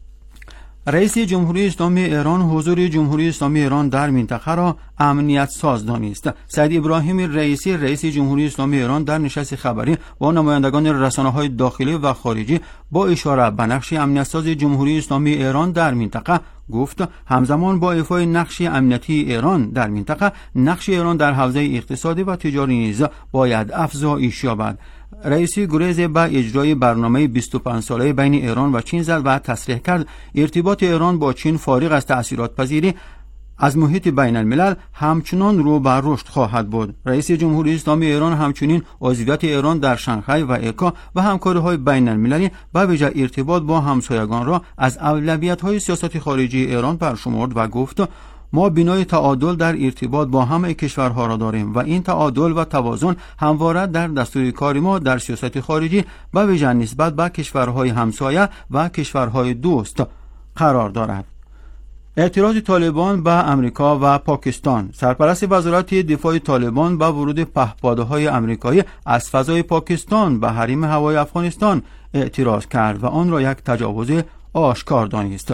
رئیس جمهوری اسلامی ایران حضور جمهوری اسلامی ایران در منطقه را امنیت ساز دانست. سید ابراهیم رئیسی رئیس جمهوری اسلامی ایران در نشست خبری با نمایندگان رسانه‌های داخلی و خارجی با اشاره به نقش امنیت ساز جمهوری اسلامی ایران در منطقه گفت همزمان با ایفای نقش امنیتی ایران در منطقه، نقش ایران در حوزه اقتصادی و تجاری نیز باید افزایش یابد. رئیسی گریز به اجرای برنامه 25 ساله بین ایران و چین زد و تصریح کرد ارتباط ایران با چین فارغ از تأثیرات پذیری از محیط بین الملل همچنان رو به رشد خواهد بود. رئیس جمهوری اسلامی ایران همچنین عضویت ایران در شانگهای و ایکا و همکاری‌های بین المللی به ویژه ارتباط با همسایگان را از اولویت‌های سیاست خارجی ایران برشمرد و گفت ما بنای تعادل در ارتباط با همه کشورها را داریم و این تعادل و توازن همواره در دستور کار ما در سیاست خارجی به ویژه نسبت به کشورهای همسایه و کشورهای دوست قرار دارد. اعتراض طالبان به امریکا و پاکستان. سرپرست وزارت دفاع طالبان به ورود پهپادهای آمریکایی از فضای پاکستان به حریم هوایی افغانستان اعتراض کرد و آن را یک تجاوز آشکار دانست.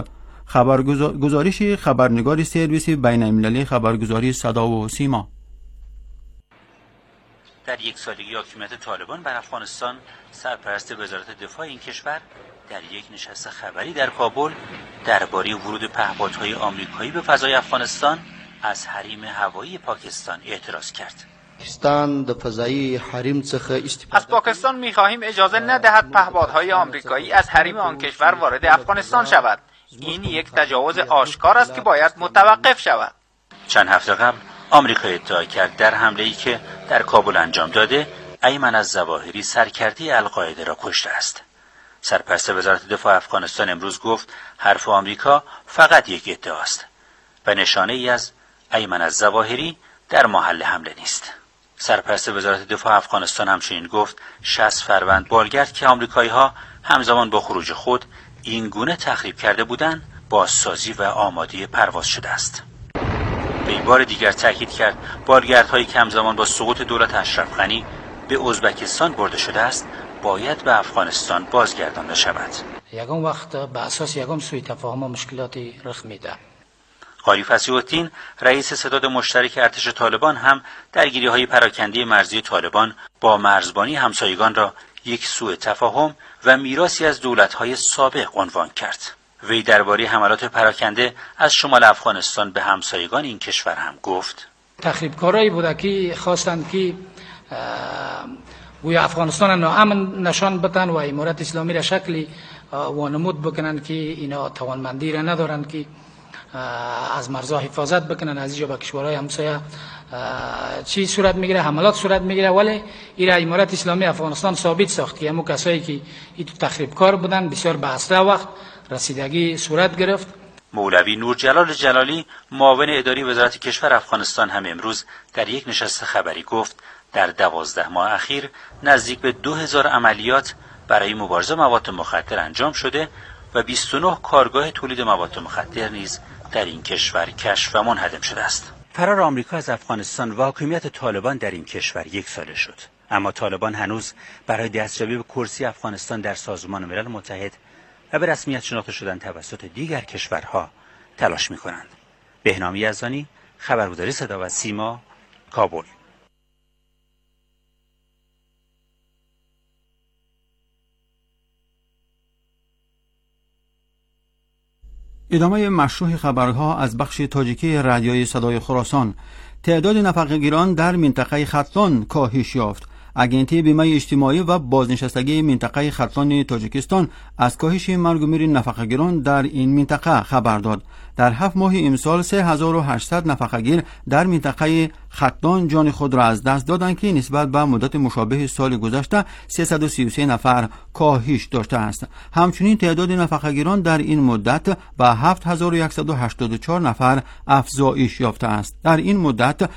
گزارش خبرنگار سرویس بین المللی خبرگزاری صدا و سیما. در یک سالگی حکومت طالبان بر افغانستان، سرپرست وزارت دفاع این کشور در یک نشست خبری در کابل درباره ورود پهپادهای آمریکایی به فضای افغانستان از حریم هوایی پاکستان اعتراض کرد. از پاکستان می‌خواهیم اجازه ندهد پهپادهای آمریکایی از حریم آن کشور وارد افغانستان شود. این یک تجاوز آشکار است که باید متوقف شود. چند هفته قبل آمریکا ادعا کرد در حمله‌ای که در کابل انجام داده ایمن الظواهری سرکرده القاعده را کشته است. سرپرست وزارت دفاع افغانستان امروز گفت حرف آمریکا فقط یک ادعاست و نشانه ای از ایمن الظواهری در محل حمله نیست. سرپرست وزارت دفاع افغانستان همچنین گفت 60 فروند بالگرد که آمریکایی‌ها همزمان با خروج خود این گونه تخریب کرده بودند بازسازی و آماده پرواز شده است. به بار دیگر تاکید کرد بالگردهایی که همزمان با سقوط دولت اشرف غنی به ازبکستان برده شده است باید به افغانستان بازگردانده شود. یگان وقت به اساس یگان سوء تفاهم و مشکلاتی رخ میده. قاری فصیح‌الدین رئیس ستاد مشترک ارتش طالبان هم درگیری‌های پراکنده مرزی طالبان با مرزبانی همسایگان را یک سوء تفاهم و میراثی از دولت‌های سابق عنوان کرد. وی درباره حملات پراکنده از شمال افغانستان به همسایگان این کشور هم گفت: تخریبکارایی بوده که خواستند که گویا افغانستان ناامن نشان بدن و امارت اسلامی را شکلی وانمود بکنن که اینا توانمندی را ندارن که از مرزها حفاظت بکنن، از اینجا به کشورهای همسایه چی صورت میگیره، حملات صورت میگیره. ولی این امارت اسلامی افغانستان ثابت ساخت که همون کسایی که این تخریبکار بودن بسیار به اسرع وقت رسیدگی صورت گرفت. مولوی نورجلال جلالی معاون اداری وزارت کشور افغانستان هم امروز در یک نشست خبری گفت در 12 ماه اخیر نزدیک به 2000 عملیات برای مبارزه مواد مخدر انجام شده و 29 کارگاه تولید مواد مخدر نیز در این کشور کشف و منهدم شده است. فرار آمریکا از افغانستان و حاکمیت طالبان در این کشور 1 ساله شد، اما طالبان هنوز برای دستیابی به کرسی افغانستان در سازمان ملل متحد و به رسمیت شناخته شدن توسط دیگر کشورها تلاش می‌کنند. بهنام یزدانی، خبرگزاری صدا و سیما، کابل. ادامه مشروع خبرها از بخش تاجیکی رادیوی صدای خراسان. تعداد نفقه‌گیران در منطقه ختلان کاهش یافت. اگنتی بیمه اجتماعی و بازنشستگی منطقه ختلان تاجیکستان از کاهش مرگ و میر نفقه‌گیران در این منطقه خبر داد. در 7 ماه امسال 3800 نفقه‌گیر در منطقه ختلان جان خود را از دست دادند که نسبت به مدت مشابه سال گذشته 333 نفر کاهش داشته است. همچنین تعداد نفقه‌گیران در این مدت به 7184 نفر افزایش یافته است. در این مدت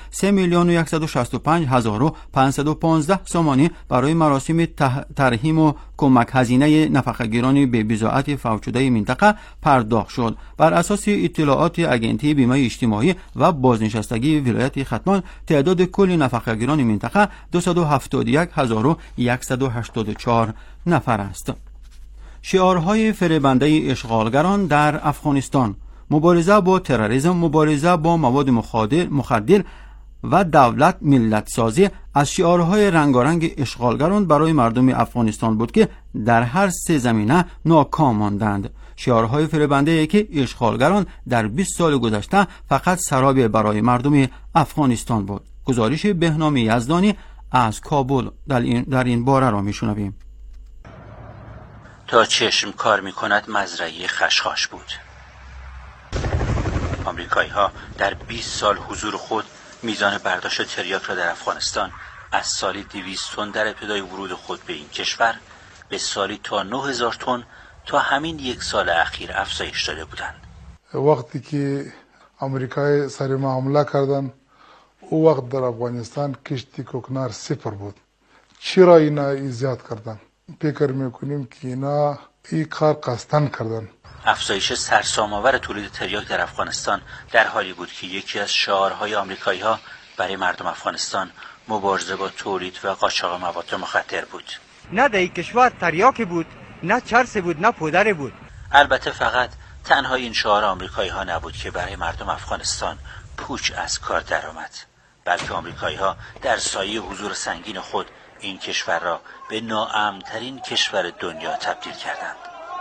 3,165,515 سامانی برای مراسم ترحیم و کمک هزینه نفقه‌گیران به بضاعت فوت شده منطقه پرداخت شد. بر اساس اطلاعات اگنتی بیمه اجتماعی و بازنشستگی ولایت ختلان تعداد کل نفقه‌گیران منطقه 271,184 نفر است. شعارهای فریبنده اشغالگران در افغانستان: مبارزه با تروریسم، مبارزه با مواد مخدر و دولت ملت سازی از شعارهای رنگارنگ اشغالگران برای مردم افغانستان بود که در هر 3 زمینه ناکام ماندند. شعارهای فریبنده که اشغالگران در 20 سال گذشته فقط سراب برای مردم افغانستان بود. گزارش بهنام یزدانی از کابل در این باره را میشنویم. تا چشم کار میکند مزرعه خشخاش بود. آمریکایی ها در 20 سال حضور خود میزان برداشت تریاک را در افغانستان از سالی 200 تن در ابتدای ورود خود به این کشور به سالی تا 9000 تن تا همین 1 سال اخیر افزایش داده بودند. وقتی که آمریکای سر ما حمله کردن او وقت در افغانستان کشتی کوکنار 0 بود. چرا اینا زیاد کردن؟ فکر میکنیم که اینا این کار قصدن کردن. افزایش سرسام‌آور تولید تریاک در افغانستان در حالی بود که یکی از شعارهای آمریکایی‌ها برای مردم افغانستان مبارزه با تولید و قاچاق مواد مخدر بود. نه در این کشور تریاک بود، نه چرس بود، نه پودر بود. البته فقط تنها این شعار آمریکایی‌ها نبود که برای مردم افغانستان پوچ از کار درآمد، بلکه آمریکایی‌ها در سایه حضور سنگین خود این کشور را به ناامن‌ترین کشور دنیا تبدیل کردند.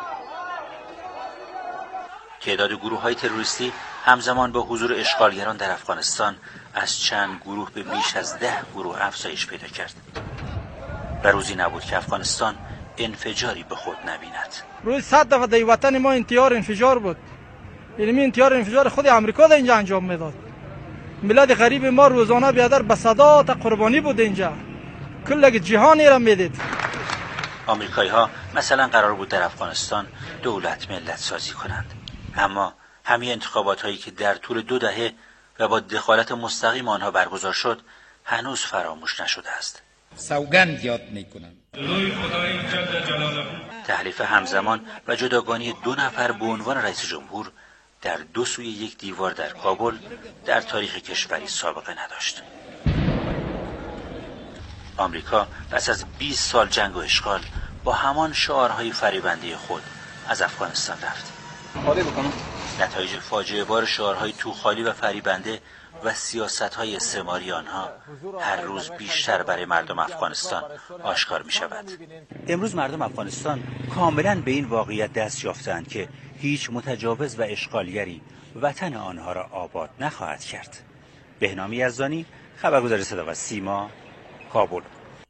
تعداد گروه‌های تروریستی همزمان با حضور اشغالگران در افغانستان از چند گروه به بیش از 10 گروه افزایش پیدا کرد و روزی نبود که افغانستان انفجاری به خود نبیند. روز 100 دفعه در وطن ما انتحار انفجار بود. یعنی انتحار انفجار خود آمریکا در اینجا انجام میداد. ملت غریب ما روزانه بیادر به صدا تا قربانی بود اینجا. کل جهانی را میدید. آمریکایی‌ها مثلا قرار بود در افغانستان دولت ملت سازی کنند، اما همین انتخابات هایی که در طول 2 دهه و با دخالت مستقیم آنها برگزار شد هنوز فراموش نشده است. سوگند یاد میکنم. تحریف همزمان و جداگانی 2 نفر به عنوان رئیس جمهور در دو سوی یک دیوار در کابل در تاریخ کشوری سابقه نداشت. آمریکا پس از 20 سال جنگ و اشغال با همان شعارهای فریبنده خود از افغانستان رفت. نتایج فاجعه بار شعارهای توخالی و فریبنده و سیاست‌های استعماری آنها هر روز بیشتر برای مردم افغانستان آشکار می‌شود. امروز مردم افغانستان کاملاً به این واقعیت دست یافتند که هیچ متجاوز و اشغالگری وطن آنها را آباد نخواهد کرد. بهنام یزدانی، خبرگزاری صدا و سیما، کابل.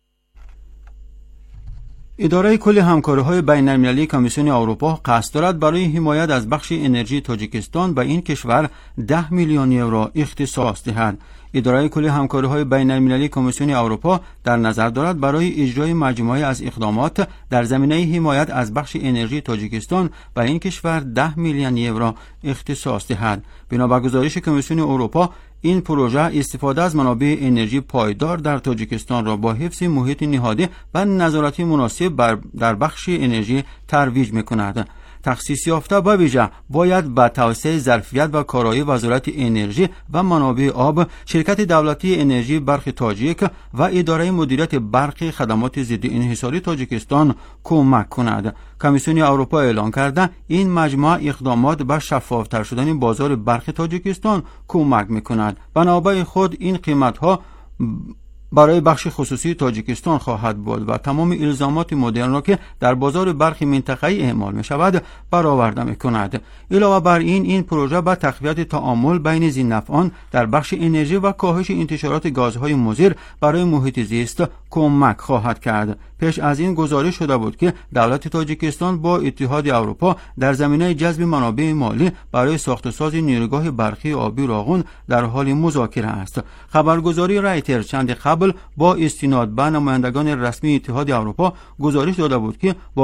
اداره کل همکاری‌های بین‌المللی کمیسیون اروپا قصد دارد برای حمایت از بخش انرژی تاجیکستان به این کشور 10 میلیون یورو اختصاص دهد. اداره کل همکاری‌های بین‌المللی کمیسیون اروپا در نظر دارد برای اجرای مجموعه از اقدامات در زمینه حمایت از بخش انرژی تاجیکستان به این کشور 10 میلیون یورو اختصاص دهد. بنا به گزارش کمیسیون اروپا، این پروژه استفاده از منابع انرژی پایدار در تاجیکستان را با حفظ محیط نهادی و نظارتی مناسب در بخش انرژی ترویج می‌کند. تخصیص یافته به ویژه باید به توسعه ظرفیت و کارایی وزارت انرژی و منابع آب، شرکت دولتی انرژی برق تاجیک و اداره مدیریت برق خدمات ضد انحصاری تاجیکستان کمک کند. کمیسیون اروپا اعلام کرده این مجموعه اقدامات به شفافتر شدن بازار برق تاجیکستان کمک می‌کند. بنابر خود این قیمت‌ها برای بخش خصوصی تاجیکستان خواهد بود و تمام الزامات مدرن را که در بازار برق منطقه‌ای اعمال می شود برآورده می کند. علاوه بر این پروژه به تقویت تعامل بین ذی‌نفعان در بخش انرژی و کاهش انتشارات گازهای مضر برای محیط زیست کمک خواهد کرد. پیش از این گزارش شده بود که دولت تاجیکستان با اتحاد اروپا در زمینه جذب منابع مالی برای ساخت‌وساز نیروگاه برقی آبی راغون در حال مذاکره است. خبرگزاری رایترز چند قبل با استناد به نمایندگان رسمی اتحاد اروپا گزارش داده بود که با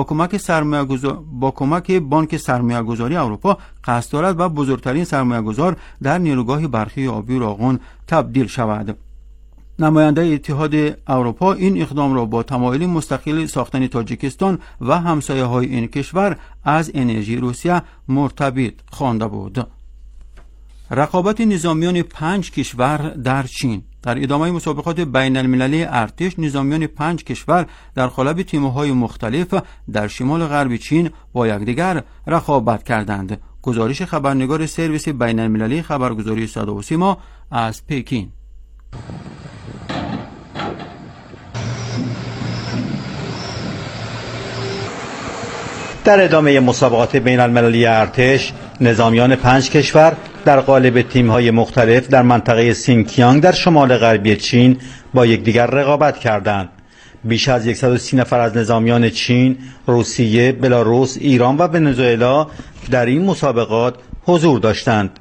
کمک بانک سرمایه‌گذاری اروپا قصد دارد به بزرگترین سرمایه‌گذار در نیروگاه برقی آبی راغون تبدیل شود. نماینده اتحاد اروپا این اقدام را با تمایل مستقل ساختن تاجیکستان و همسایه‌های این کشور از انرژی روسیه مرتبط خوانده بود. رقابت نظامیان 5 کشور در چین. در ادامه مسابقات بین المللی ارتش، نظامیان 5 کشور در قالب تیم‌های مختلف در شمال غرب چین با یکدیگر رقابت کردند. گزارش خبرنگار سرویس بین المللی خبرگزاری صدا و سیما از پکین. در ادامه مسابقات بین المللی ارتش، نظامیان 5 کشور در قالب تیم‌های مختلف در منطقه سینکیانگ در شمال غربی چین با یکدیگر رقابت کردند. بیش از 130 نفر از نظامیان چین، روسیه، بلاروس، ایران و ونزوئلا در این مسابقات حضور داشتند.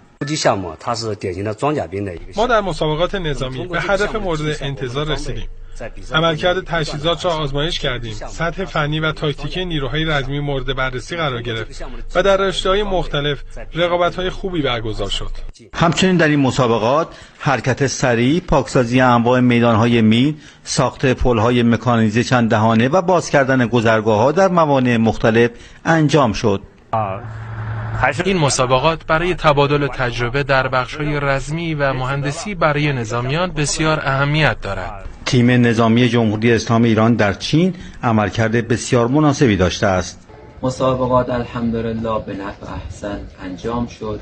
ما در مسابقات نظامی به هدف مورد انتظار رسیدیم. عملکرد تجهیزات را آزمایش کردیم. سطح فنی و تاکتیکی نیروهای رزمی مورد بررسی قرار گرفت و در رشته‌های مختلف رقابت‌های خوبی برگزار شد. همچنین در این مسابقات حرکت سریع، پاکسازی انواع میدان‌های مین، ساخت پل‌های مکانیزه چند دهانه و باز کردن گذرگاه‌ها در موانع مختلف انجام شد. این مسابقات برای تبادل تجربه در بخش‌های رزمی و مهندسی برای نظامیان بسیار اهمیت دارد. تیم نظامی جمهوری اسلامی ایران در چین عملکرد بسیار مناسبی داشته است. مسابقات الحمدلله به نحو احسن انجام شد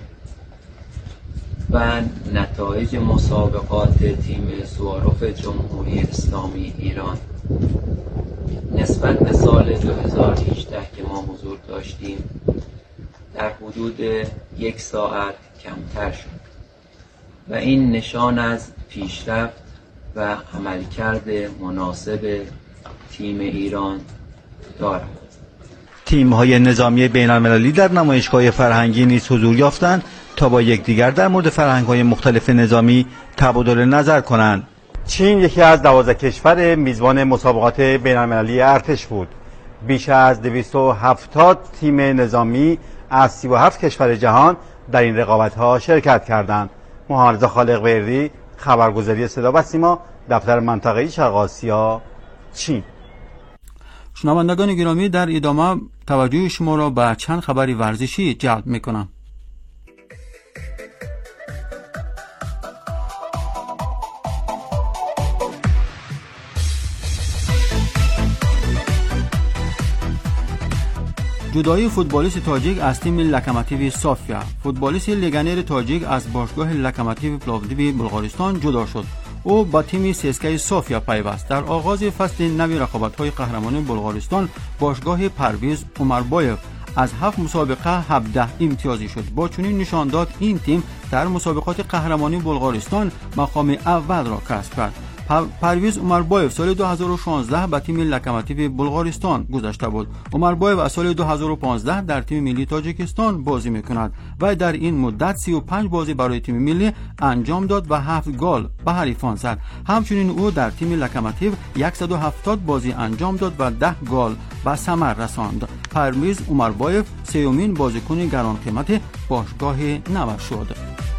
و نتایج مسابقات تیم سواروف جمهوری اسلامی ایران نسبت به سال 2018 که ما حضور داشتیم در حدود 1 ساعت کمتر شد و این نشان از پیشرفت و عملکرد مناسب تیم ایران دارد. تیم‌های نظامی بین‌المللی در نمایشگاه فرهنگی نیز حضور یافتند تا با یکدیگر در مورد فرهنگ‌های مختلف نظامی تبادل نظر کنند. چین یکی از 12 کشور میزبان مسابقات بین‌المللی ارتش بود. بیش از 270 تیم نظامی از 37 کشور جهان در این رقابت‌ها شرکت کردند. محمد رضا خالق وردی، خبرگزاری صدا و سیما، دفتر منطقه‌ای شرق آسیا، چین. شنوندگان گرامی، در ادامه توجه شما را به چند خبر ورزشی جلب می‌کنم. جدایی فوتبالیست تاجیک از تیم لوکوموتیو صافیا. فوتبالیست لگنر تاجیک از باشگاه لوکوموتیو پلاودیو بلغارستان جدا شد. او با تیم سیسکای صافیا پیوست. در آغاز فصل نو رقابت‌های قهرمانی بلغارستان باشگاه پرویز عمربایف از 7 مسابقه 17 امتیازی شد. با چنین نشان داد این تیم در مسابقات قهرمانی بلغارستان مقام اول را کسب کرد. پرویز عمربایف سال 2016 با تیم لوکوموتیو بلغارستان گذشته بود. عمربایف از سال 2015 در تیم ملی تاجیکستان بازی می‌کند و در این مدت 35 بازی برای تیم ملی انجام داد و 7 گل به حریفان زد. همچنین او در تیم لوکوموتیو 170 بازی انجام داد و 10 گل به ثمر رساند. پرویز عمربایف سومین بازیکن گران قیمت باشگاه نو شد.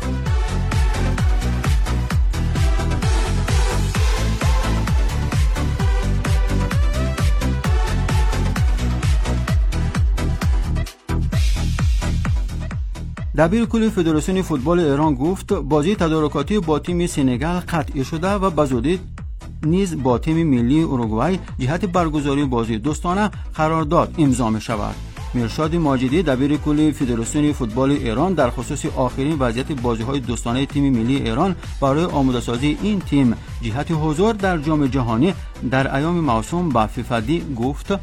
دبیرکل فدراسیون فوتبال ایران گفت بازی تدارکاتی با تیم سنگال قطعی شده و بزودی نیز با تیم ملی اوروگوئه جهت برگزاری بازی دوستانه قرارداد امضا می شود. میرشاد ماجدی دبیرکل فدراسیون فوتبال ایران در خصوص آخرین وضعیت بازی‌های دوستانه تیم ملی ایران برای آماده‌سازی این تیم جهت حضور در جام جهانی در ایام موسوم به فیفا گفت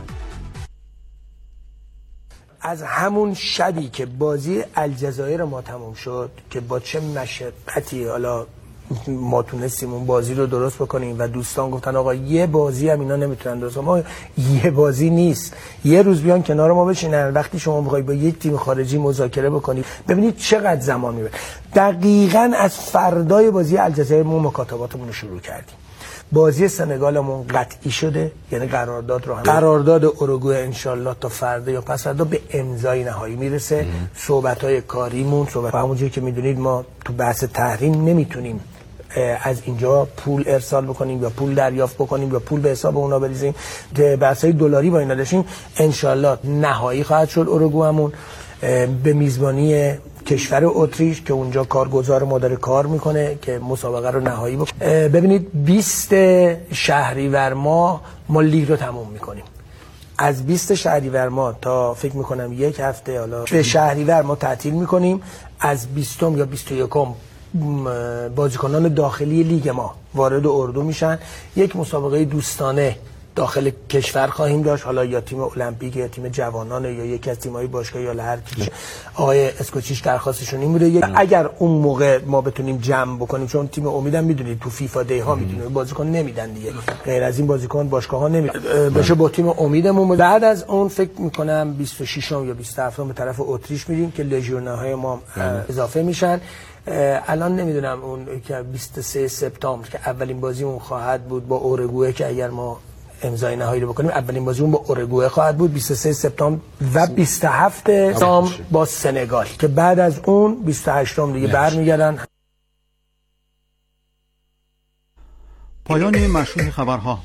از همون شبی که بازی الجزایر ما تموم شد که با چه مشقتی حالا ما تونستیم اون بازی رو درست بکنیم و دوستان گفتن آقا یه بازی هم اینا نمیتونن درست، ما یه بازی نیست، یه روز بیان کنار ما بشینن وقتی شما بخوای با یک تیم خارجی مذاکره بکنید ببینید چقدر زمان میبره. دقیقاً از فردای بازی الجزایر ما مکاتباتمون رو شروع کردیم. بازی سنگالمون قطعی شده، یعنی قرارداد اوروگوئه انشالله تا فردا یا پس فردا به امضای نهایی میرسه. صحبت‌های کاریمون همونجوری که میدونید ما تو بحث تحریم نمیتونیم از اینجا پول ارسال بکنیم یا پول دریافت بکنیم یا پول به حساب اونا بریزیم. بحث‌های دلاری با اینا داشتیم. انشالله نهایی خواهد شد اوروگوئمون به میزبانی کشور اتریش که اونجا کارگزار ما داره کار میکنه که مسابقه رو نهایی بکنه. ببینید 20 شهریور ما لیگ رو تموم میکنیم. از 20 شهریور ما تا فکر میکنم یک هفته حالا به شهریور ما تعطیل میکنیم. از 20 یا 21 بازیکنان داخلی لیگ ما وارد اردو میشن. یک مسابقه دوستانه داخل کشور خواهیم داشت، حالا یا تیم المپیک یا تیم جوانان یا یکی از تیم‌های باشگاهی یا هر کی. آقای اسکوچیش درخواستشون این بوده اگر اون موقع ما بتونیم جمع بکنیم، چون تیم امیدم میدونید تو فیفا دی ها میتونه بازیکن نمیدن دیگه، غیر از این بازیکن باشگاه‌ها نمیدن بشه. با تیم امیدمون بعد از اون فکر میکنم 26 یا 27 به طرف اتریش میریم که لژیونرهای ما اضافه میشن. الان نمیدونم اون که 23 سپتامبر که اولین بازیمون خواهد بود با اوروگوئه که اگر ما امضای نهایی رو بکنیم اولین بازیمون با اوروگوئه خواهد بود 23 سپتامبر و 27 سپتامبر با سنگال که بعد از اون 28 دیگه برمیگردن. پایان مشروع خبرها.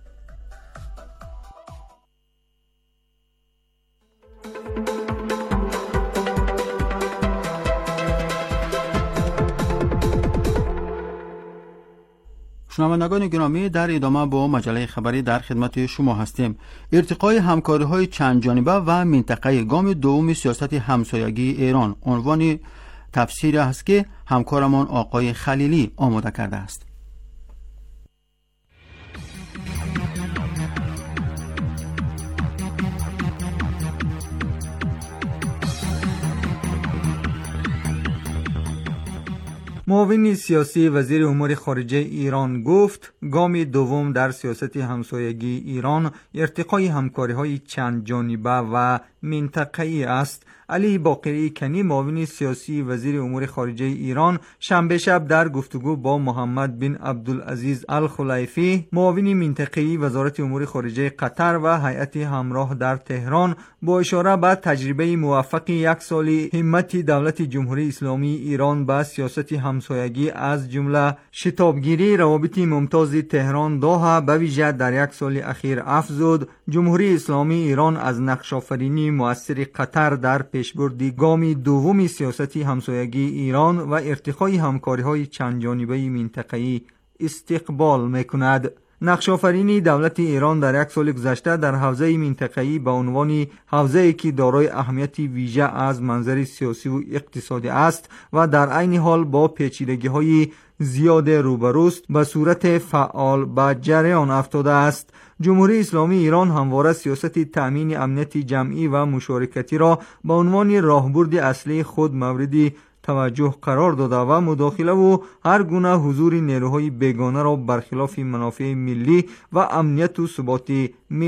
شنوندگان گرامی، در ادامه با مجله خبری در خدمت شما هستیم. ارتقای همکاری‌های چند جانبه و منطقه گام دوم سیاست همسایگی ایران عنوان تفسیر است که همکارمان آقای خلیلی آماده کرده است. معاون سیاسی وزیر امور خارجه ایران گفت گام دوم در سیاست همسایگی ایران ارتقای همکاری‌های چند جانبه و منطقه‌ای است. علی باقری کنی معاون سیاسی وزیر امور خارجه ایران شنبه شب در گفتگو با محمد بن عبدالعزیز الخلیفی معاون منطقه‌ای وزارت امور خارجه قطر و هیئت همراه در تهران با اشاره به تجربه موفق یک سالی همت دولت جمهوری اسلامی ایران به سیاست همسایگی از جمله شتابگیری روابط ممتاز تهران دوحه به ویژه در یک سال اخیر افزود جمهوری اسلامی ایران از نقش‌آفرینی مؤثر قطر در پیشبرد گام دوم سیاست همسایگی ایران و ارتقای همکاری‌های چند جانبه منطقه‌ای استقبال می‌کند. نقش‌آفرینی دولت ایران در یک سال گذشته در حوزه منطقه‌ای به عنوان حوزه‌ای که دارای اهمیت ویژه از منظر سیاسی و اقتصادی است و در عین حال با پیچیدگی‌های زیاد روبروست به صورت فعال به جریان افتاده است. جمهوری اسلامی ایران همواره سیاست تأمین امنیت جمعی و مشارکتی را به عنوان راهبرد اصلی خود مورد توجه قرار داده و مداخله و هر گونه حضور نیروهای بیگانه را برخلاف منافع ملی و امنیت و ثبات